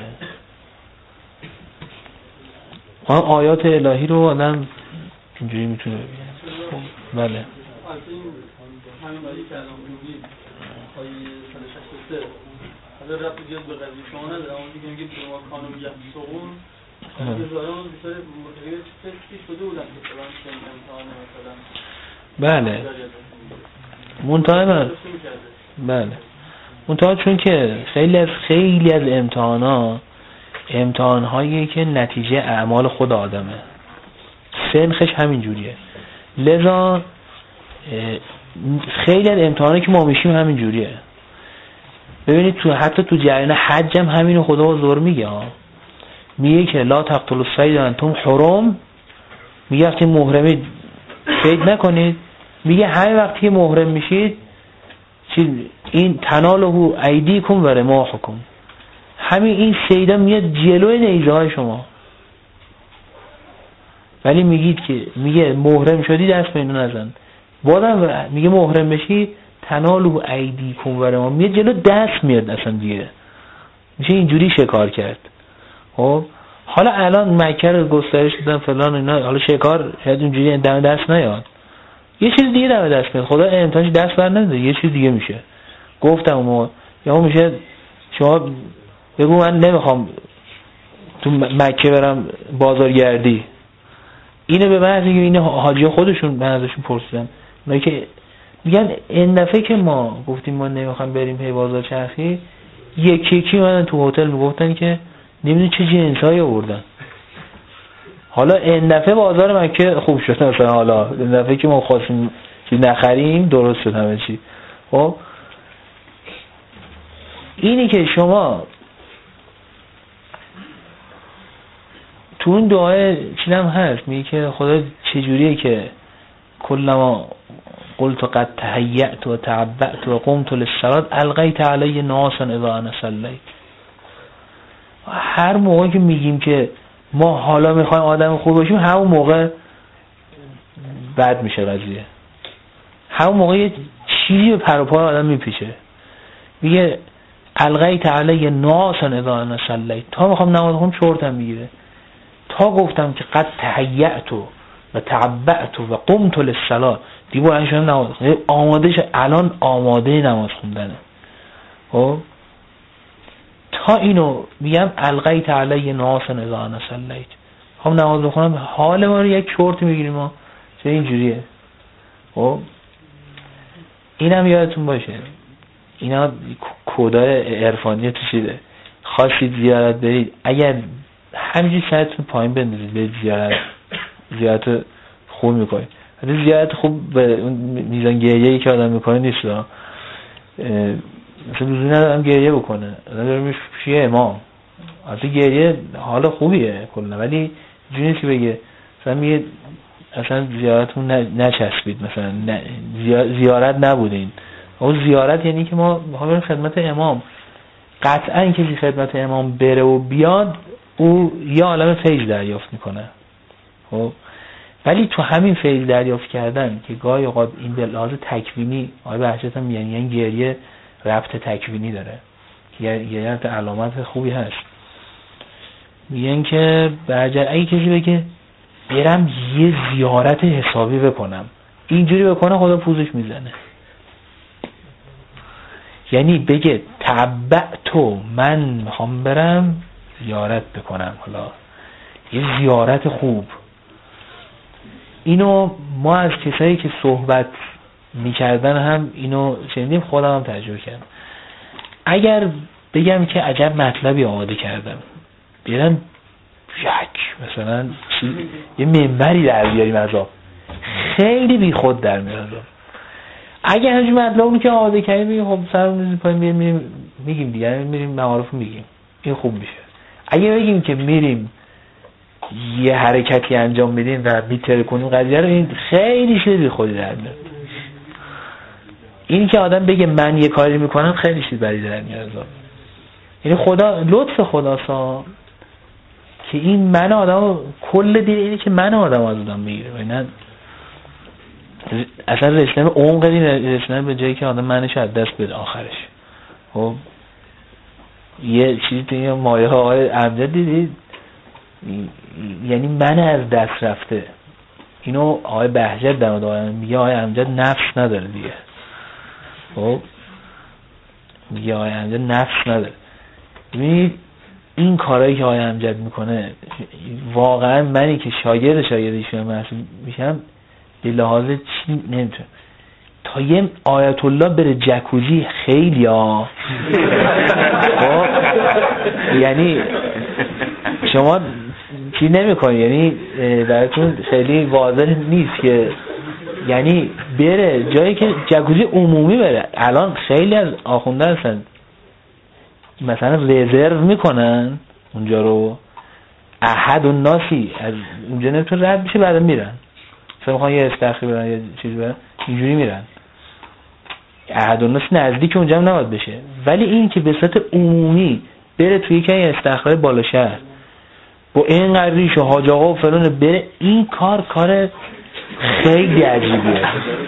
آن آیات الهی رو آدم اینجوری میتونه ببینه. بله
همین ولی که الان میگیم آیه صد و شصت و سه حالا رفت دیگه به قضیه شما نداره، اما دیگه میگه به ما کانون یحسقون که زارمون بیشتر متغیر چیزی شده بودن که فلان چه امتحان مثلا
بله منتها من بله منتها چون که خیلی از خیلی از امتحانا امتحان‌هایی که نتیجه اعمال خود آدمه، سنخش همین جوریه. لذا خیلی از امتحانایی که ما میشیم همین جوریه. ببینید تو حتی تو جریان حج هم همینو خدا زور میگه ها. میگه که لا تقتلوا الصید وانتم حرم، میگه وقتی محرمید صید نکنید. میگه همه وقتی محرم میشید چی این تناله ایدیکم و رماحکم، همین این صیدا میاد جلوی نیزه های شما، ولی میگید که میگه محرم شدی دست به اینو نزن. بازم میگه محرم بشی تناله ایدیکم و رماحکم، میاد جلو دست میاد اصلا دیگه، میشه اینجوری شکار کرد. خب حالا الان مکه رو گسترش دادن فلان اینا، حالا شکار شاید اونجوری دم دست نیاد، یه چیز دیگه دم دست میاد. خدا امتحانش دست بر نمیده، یه چیز دیگه میشه. گفتم ما یا میشه شما بگو من نمیخوام تو مکه برم بازارگردی، اینو به من اینکه این حاجی خودشون من ازشون پرسیدم، اونایی که میگن این دفعه که ما گفتیم ما نمیخوام بریم پی بازار چرخی، یکی یکی من تو هتل میگفتن که نمیدونی چه جنسایی آوردن. حالا این دفعه بازار مکه خوب شد، مثلا حالا این دفعه که ما خواستیم چیز نخریم درست شد همه چی. خب اینی که شما تو اون دعای چیزم هست میگه که خدا چجوریه که کلما قلت قد تهیأت و تعبأت و قمت للصلاة القیت علی ناسا اذا انا صلیت. هر موقع که میگیم که ما حالا میخوایم آدم خوب باشیم، همون موقع بد میشه قضیه، همون موقع یه چیزی به پر و پا آدم میپیچه. میگه القیت علی ناسا اذا انا صلیت، تا میخوام نماز بخونم چرتم میگیره، تا گفتم که قد تهیأت و تعبأت و قمت للصلاة دیگه الان شدم نماز خوندم، آماده شه، الان آماده نماز خوندنه. خب تا اینو میگم القیت علی ناسا اذا انا صلیت، هم نماز بخونم حال ما رو یک چرت میگیریم ما چه اینجوریه. خب اینم یادتون باشه، اینا کدای عرفانی تو چیده. خواستید زیارت برید، اگر همینجوری سرتون پایین بندازید به زیارت، زیارت خوب میکنید. حتی زیارت خوب به میزان گریه‌ای که آدم میکنه نیست، مثلا لزومی ندارم گریه بکنه، ندارم میشه پیش امام، حتی گریه حال خوبیه کلا، ولی جوری نیست که بگه مثلا میگه اصلا زیارتمون نچسبید، مثلا زیارت نبودین. اون زیارت یعنی که ما میخوایم خدمت امام. قطعا کسی خدمت امام بره و بیاد او یا عالم فیض دریافت میکنه. خب ولی تو همین فیض دریافت کردن که گاهی اوقات این به لحاظ تکوینی آقای بهجت هم یعنی این گریه ربط تکوینی داره که یه علامت خوبی هست. میگن که برجر اگه کسی بگه برم یه زیارت حسابی بکنم، اینجوری بکنه خدا پوزش میزنه. یعنی بگه تعبأتو من میخوام برم زیارت بکنم، حالا یه زیارت خوب. اینو ما از کسایی که صحبت میکردن هم اینو شنیدیم، خودم هم تجربه کردم. اگر بگم که عجب مطلبی آماده کردم، برم یک مثلا یه منبری در بیاریم از آب، خیلی بی خود در میاد. اگه همچین مطلبی که آماده کردیم میگیم خب سرمون میزیم پایین میریم میگیم دیگه، میریم معارف میگیم این خوب میشه. اگه بگیم که میریم یه حرکتی انجام بدیم و میتره کنیم قضیه رو، این خیلی چیز بی خودی در میاد. این که آدم بگه من یه کاری میکنم خیلی چیز بدی در میاد. یعنی خدا لطف خداسا که این من آدم کل دیر اینه که من آدم از آدم میگیره و نه اصلا رسیدن به عمق این رسیدن به جایی که آدم منش از دست بده آخرش. خب یه چیزی تو این مایه ها آقای امجد دیدید، یعنی من از دست رفته. اینو آقای بهجت در مورد میگه آقای امجد نفس نداره دیگه. خب میگه آقای امجد نفس نداره. ببینید این کارهایی که آقای امجد میکنه واقعا منی که شاگرد شاگردیشون محسوب میشم به لحاظ چی نمیتونم تا یه آیت الله بره جکوزی خیلی ها. خب یعنی شما چی نمیکنی، یعنی براتون خیلی واضح نیست که یعنی بره جایی که جکوزی عمومی بره. الان خیلی از آخونده هستن مثلا رزرو میکنن اونجا رو، احد و ناسی از اونجا نمیتون رد بشه بعد میرن، مثلا میخوان یه استخری برن یه چیز برن اینجوری میرن. احد و ناسی نزدیک اونجا هم نباید بشه، ولی این که به صورت عمومی بره توی یکی از استخرهای بالا شهر با اینقدر ریش و حاج آقا و فلان بره، این کار کار خیلی عجیبیه،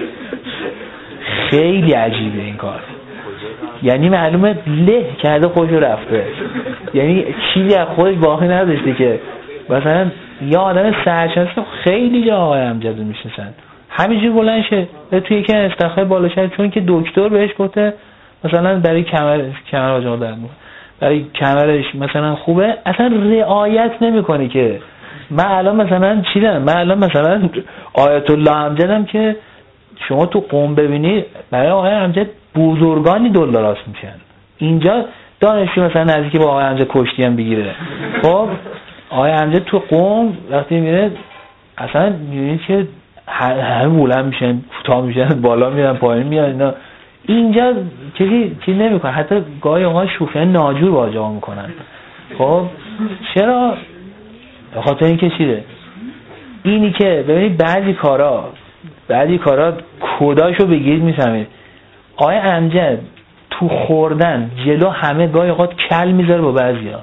خیلی عجیبه این کار. یعنی معلومه له کرده خودش رفته، یعنی چیزی از خودش باقی نداشته که مثلا یا آدم سرشناس خیلی جا آقای امجد رو میشناسن همینجوری بلند شه توی یکی استخر بالا شد، چون که دکتر بهش گفته مثلا برای کمر کمر آجاق درد میکنه، برای کمرش مثلا خوبه، اصلا رعایت نمیکنه. که من الان مثلا چیدم من الان مثلا آیت الله امجدم که شما تو قم ببینی برای آقای امجد بزرگانی دلاراست میشن. اینجا دانشجو مثلا نزدیکی با آقای امجد کشتی هم بگیره. خب آقای امجد تو قم وقتی میره اصلا میبینید که همه بلند میشن، کوتاه میشن، بالا میرن، پایین میان. اینا اینجا چیزی چیزی نمیکنه، حتی گاهی اوقات شوخی ناجور باهاش میکنن. خب چرا؟ به خاطر اینکه چیه؟ اینی که ببینید بعضی کارا بعضی کارا کداشو بگید میفهمید. آقای امجد تو خوردن جلو همه گاهی اوقات کل میذاره با بعضیا.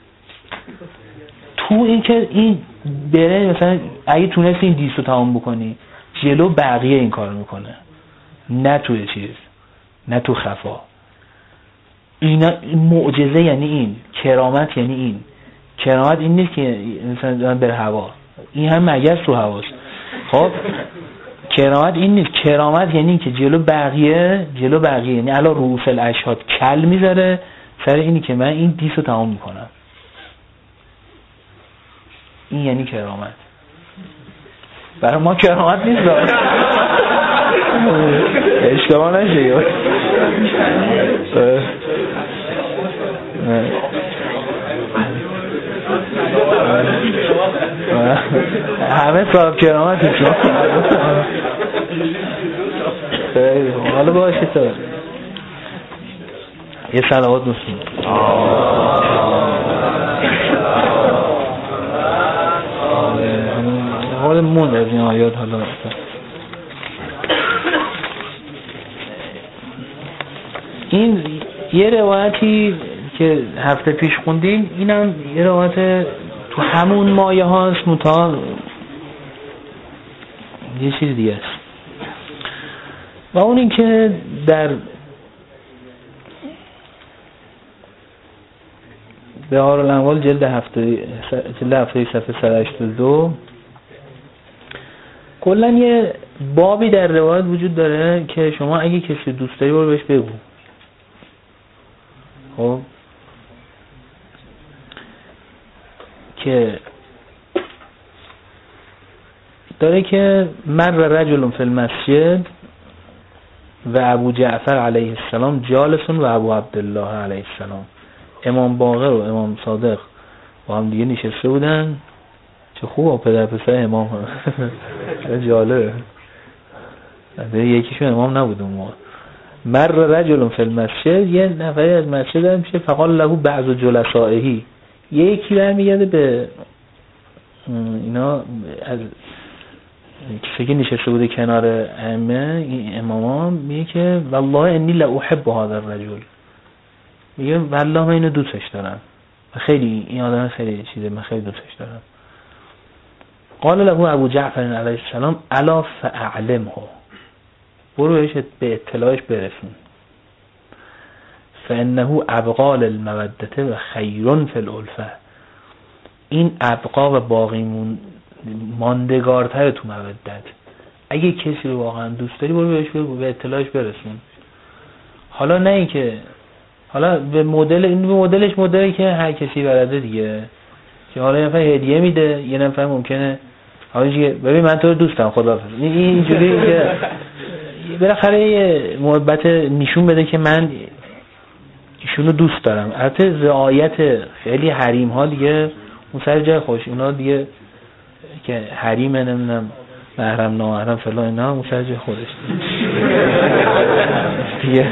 تو این که این بره مثلا اگه تونستی این دیستو تمام بکنی جلو بقیه این کار میکنه، نه توی چیز، نه تو خفا. اینا معجزه یعنی این، کرامت یعنی این. کرامت این نیست که مثلا بر هوا، این هم مگس تو هواست. خب کرامت این نیست، کرامت یعنی این که جلو بقیه جلو بقیه یعنی علا رؤوس الاشهاد کل میذاره سر اینی که من این دیستو تمام میکنم. این یعنی کرامت. برای ما کرامت نیست داره اشتباه نشه. همه صاحب کرامت شما. حالا باشه تو یه صلوات بسیم. حالا موند از این آیات. حالا این یه روایتی که هفته پیش خوندیم، اینم یه روایت تو همون مایه هاست متا یه چیز دیگه است. و اون این که در بهار الانوال جلد هفته جلد هفته صفحه صد و هشتاد و دو کلن یه بابی در روایت وجود داره که شما اگه کسی دوست داری برو بهش بگو. خب که داره که مر رجل فی المسجد و ابو جعفر علیه السلام جالسون و ابو عبدالله علیه السلام، امام باقر و امام صادق با هم دیگه نشسته بودن، چه خوب پدر پسر امام هم جالبه، یکیشون امام نبود اون موقع. مر رجل فی المسجد، یه نفری از مسجد داره میشه، فقال له بعض جلسائه، یکی برمیگرده به اینا از کسی که نشسته بوده کنار ائمه این امامان، میگه که والله انی لا احب هذا الرجل، میگه والله من اینو دوستش دارم، خیلی این آدم خیلی چیزه، من خیلی دوستش دارم. قال له ابو جعفر علیه السلام الا فاعلمه، برو بهش به اطلاعش برسون، فانه ابقا للمودته و خیر فی الالفه، این ابقا و باقی ماندگارتر تو مودت، اگه کسی رو واقعا دوست داری برو بهش به اطلاعش برسون. حالا نه این که حالا به مدل این به مدلش مدلی که هر کسی بلده دیگه، که حالا یه نفر هدیه میده، یه نفر ممکنه حالا چیه ببین من تو رو دوستم خداحافظ، اینجوری که بالاخره یه محبت نشون بده که من ایشونو دوست دارم. البته رعایت خیلی حریم ها دیگه اون سر جای خوش، اونا دیگه که حریمه نمیدونم محرم نامحرم فلان اینا اون سر جای خودش دیگه.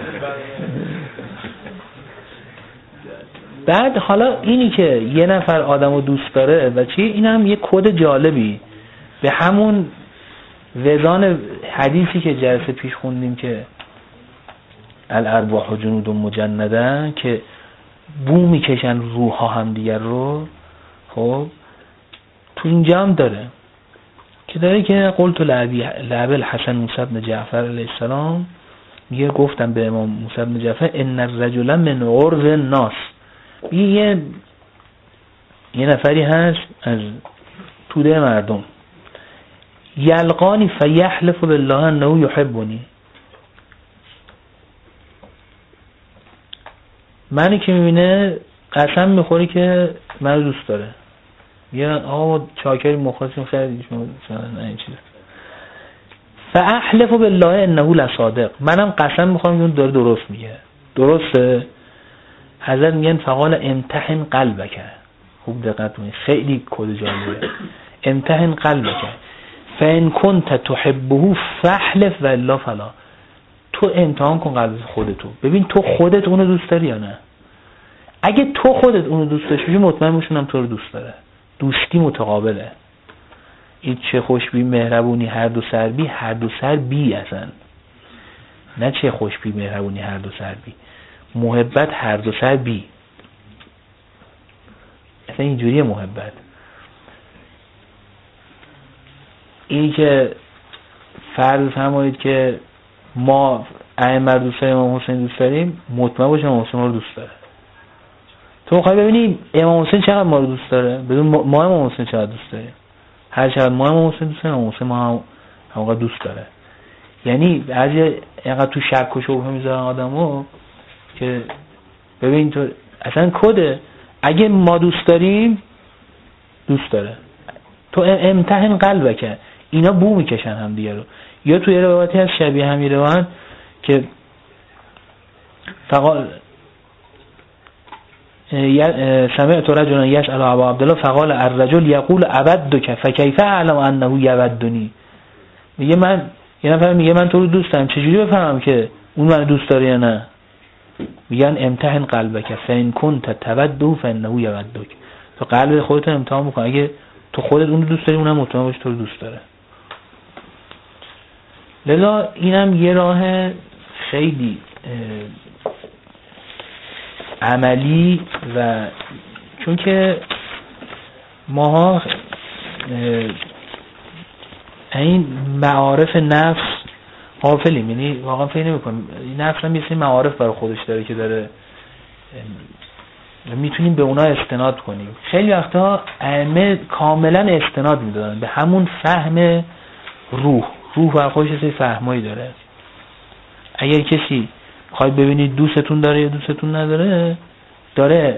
بعد حالا اینی که یه نفر آدمو دوست داره و چی، این هم یه کد جالبی به همون وزان حدیثی که جلسه پیش خوندیم که الارواح جنود مجنده، که بو میکشن روح ها هم دیگر رو. خب تو اینجا هم داره که داره که قلت لعب الحسن موسی بن جعفر علیه السلام، میگه گفتم به امام موسی بن جعفر ان الرجل من عرض الناس، یه یه نفری هست از توده مردم، یلقانی فیحلف بالله انه یحبنی، منی که میبینه قسم میخوری که منو دوست داره، یه آقا چاکری مخواستیم خیلی شما این چیز، فاحلف بالله انه لصادق، منم قسم میخورم که اون داره درست میگه. درسته؟ حضرت میگن فقال امتحن قلبک، خوب دقت کنید خیلی کد جالبه، امتحن قلبک فان كنت تحبه فاحلف والا فلا، تو امتحان کن قلب خودتو، ببین تو خودت اونو دوست داری یا نه. اگه تو خودت اونو دوست داشتی مطمئن باشم تو رو دوست داره. دوستی متقابله، این چه خوشبی مهربونی هر دو سر بی، هر دو سر بی اصلا، نه چه خوشبی مهربونی هر دو سر بی، محبت هر دو سر بی، اصلا اینجوریه محبت. اینی که فرض فرمایید که ما ائمه دوست داریم، امام حسین دوست داریم، مطمئن باشیم امام حسین رو دوست داره. تو میخوای ببینیم امام حسین چقدر ما رو دوست داره، ببین ما امام حسین چقدر دوست داریم، هر چقدر ما امام حسین دوست داریم امام حسین ما هم همونقدر دوست داره. یعنی بعضی اینقدر تو شک و شبهه میذارن آدمو که ببین تو اصلا کده، اگه ما دوست داریم دوست داره، تو امتحن قلبک، اینا بو میکشن هم دیگه رو. یا توی روایتی از شبیه همی روان که فقال سمعت رجلا يسأل ابا عبدالله فقال الرجل يقول اودك فكيف اعلم انه يودني، میگه من یه نفر میگه من تو رو دوست دارم، چجوری بفهمم که اون منو دوست داره یا نه؟ میگن امتحن قلبک فان كنت تودو فانه يودك، تو قلب خودت امتحان بکن، اگه تو خودت اون رو دوست داری اونم مطمئن باش تو رو دوست داره. لذا اینم یه راه خیلی عملی، و چون که ماها این معارف نفس غافلیم، یعنی واقعا فکر نمی‌کنیم نفس هم یه سری معارف برای خودش داره که داره میتونیم به اونا استناد کنیم. خیلی وقتا ائمه کاملا استناد میدادن به همون فهم روح، روح برای خودش یه سری فهمایی داره. اگر کسی خواهید ببینید دوستتون داره یا دوستتون نداره، داره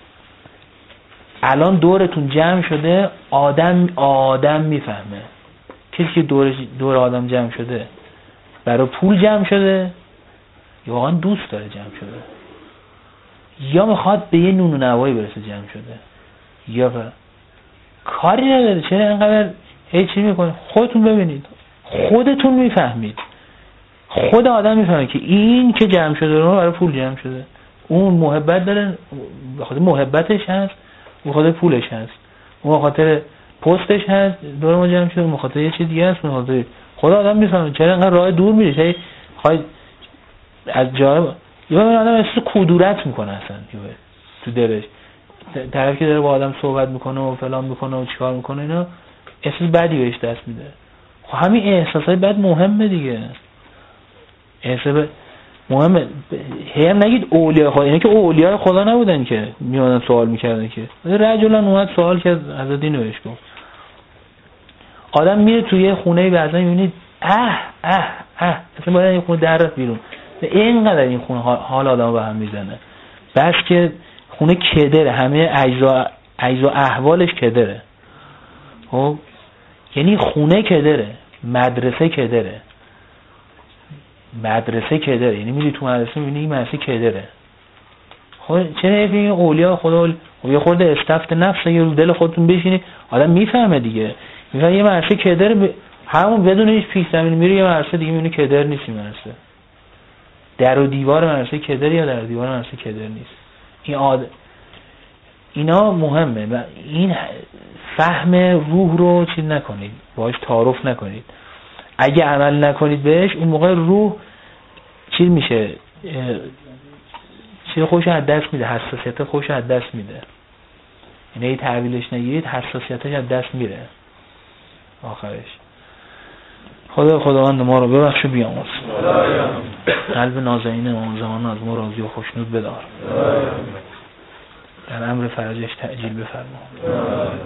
الان دورتون جمع شده، آدم آدم میفهمه. کسی که دور دور آدم جمع شده برای پول جمع شده یا واقعا دوست داره جمع شده، یا میخواد به یه نون و نوایی برسه جمع شده. یا ف... کاری نداره. چرا اینقدر هیچ چی میکنه؟ خودتون ببینید، خودتون میفهمید، خود آدم میفهمه که این که جمع شده رو برای پول جمع شده، اون محبت داره، بخاطر محبتش هست، بخاطر پولش هست، اون بخاطر پستش هست دور ما جمع شده، بخاطر یه چیز دیگه هست، بخاطر خود آدم میفهمه. چرا اینقدر راه دور میره؟ چرا خواهید از جای یه بار آدم احساس کدورت میکنه اصلا تو دلش، طرف که داره با آدم صحبت میکنه و فلان میکنه و چیکار میکنه اینا، احساس بدی بهش دست میده. خب همین احساسای بد مهمه دیگه، احساس مهمه. هم نگید اولیاء خدا، اینا که اولیاء خدا نبودن که میادن سوال میکردن، که رجلان اومد سوال کرد از دین بهش گفت. آدم میره توی خونه بعضا میبینید اه اه اه اصلا باید این خونه در رفت بیرون، اینقدر این خونه حال آدم به هم میزنه، بس که خونه کدره، همه اجزا اجزا احوالش کدره. خب یعنی خونه کدره، مدرسه کدره، مدرسه کدره، یعنی میری تو مدرسه میبینی این مدرسه کدره. خب چرا این اولیاء خدا یه خورده استفت نفس یه رو دل خودتون بشینی، آدم میفهمه دیگه، میفهمه یه مدرسه کدره ب... همون بدون هیچ پیش زمینی میره یه مدرسه دیگه میبینی کدر نیست. این مدرسه در و دیوار مدرسه کدر یا در و دیوار مدرسه کدر نیست. این آد... اینا مهمه و این فهم روح رو چیز نکنید، باهاش تعارف نکنید. اگه عمل نکنید بهش، اون موقع روح چیز میشه، چیز خوش از دست میده، حساسیت خوش از دست میده. یعنی ای تحویلش نگیرید حساسیتش از دست میره آخرش. خدا خداوند ما رو ببخش و بیامرز، قلب نازنین امام زمان از ما راضی و خوشنود بدار، در امر فرجش تعجیل بفرما.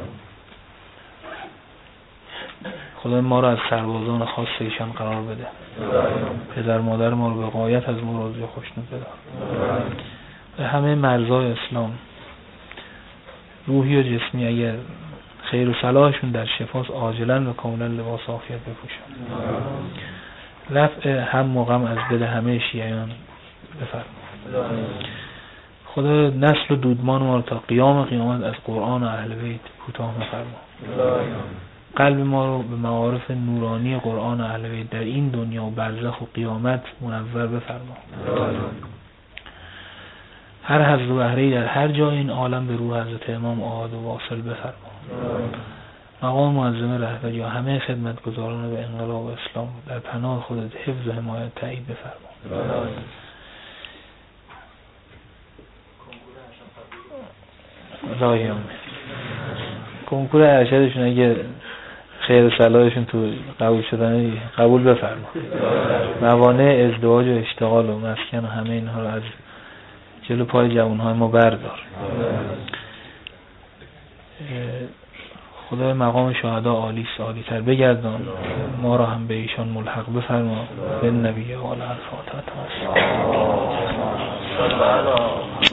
خدا ما رو از سربازان خاص ایشان قرار بده، پدر مادر ما رو به غایت از ما راضی و خوشنود بدار. به همه مرزای اسلام روحی و جسمی اگر خیر و صلاحشون در شفاست، عاجلا و کاملا لباس عافیت بپوشن. رفع هم و غم از دل همه شیعیان بفرما. خدا نسل و دودمان ما رو تا قیام قیامت از قرآن و اهل بیت کوتاه بفرما. قلب ما رو به معارف نورانی قرآن و اهل بیت در این دنیا و برزخ و قیامت منور بفرما. هر حظ و بهره‌ای در هر جای این عالم به روح حضرت امام آمد و واصل بفرما. مقام معظم رهبری و همه خدمتگزاران به انقلاب و اسلام در پناه خودت حفظ و حمایت تایید بفرما. الهی آمین. کنکور ارشدشون اگه خیر و صلاحشون تو قبول شدن قبول بفرما. موانع ازدواج و اشتغال و مسکن و همه اینها رو از جلو پای جوانهای ما بردار. خدای مقام شهدا عالی عالی تر بگردان، ما را هم به ایشان ملحق بفرما. به نبی و آل الفاتحه.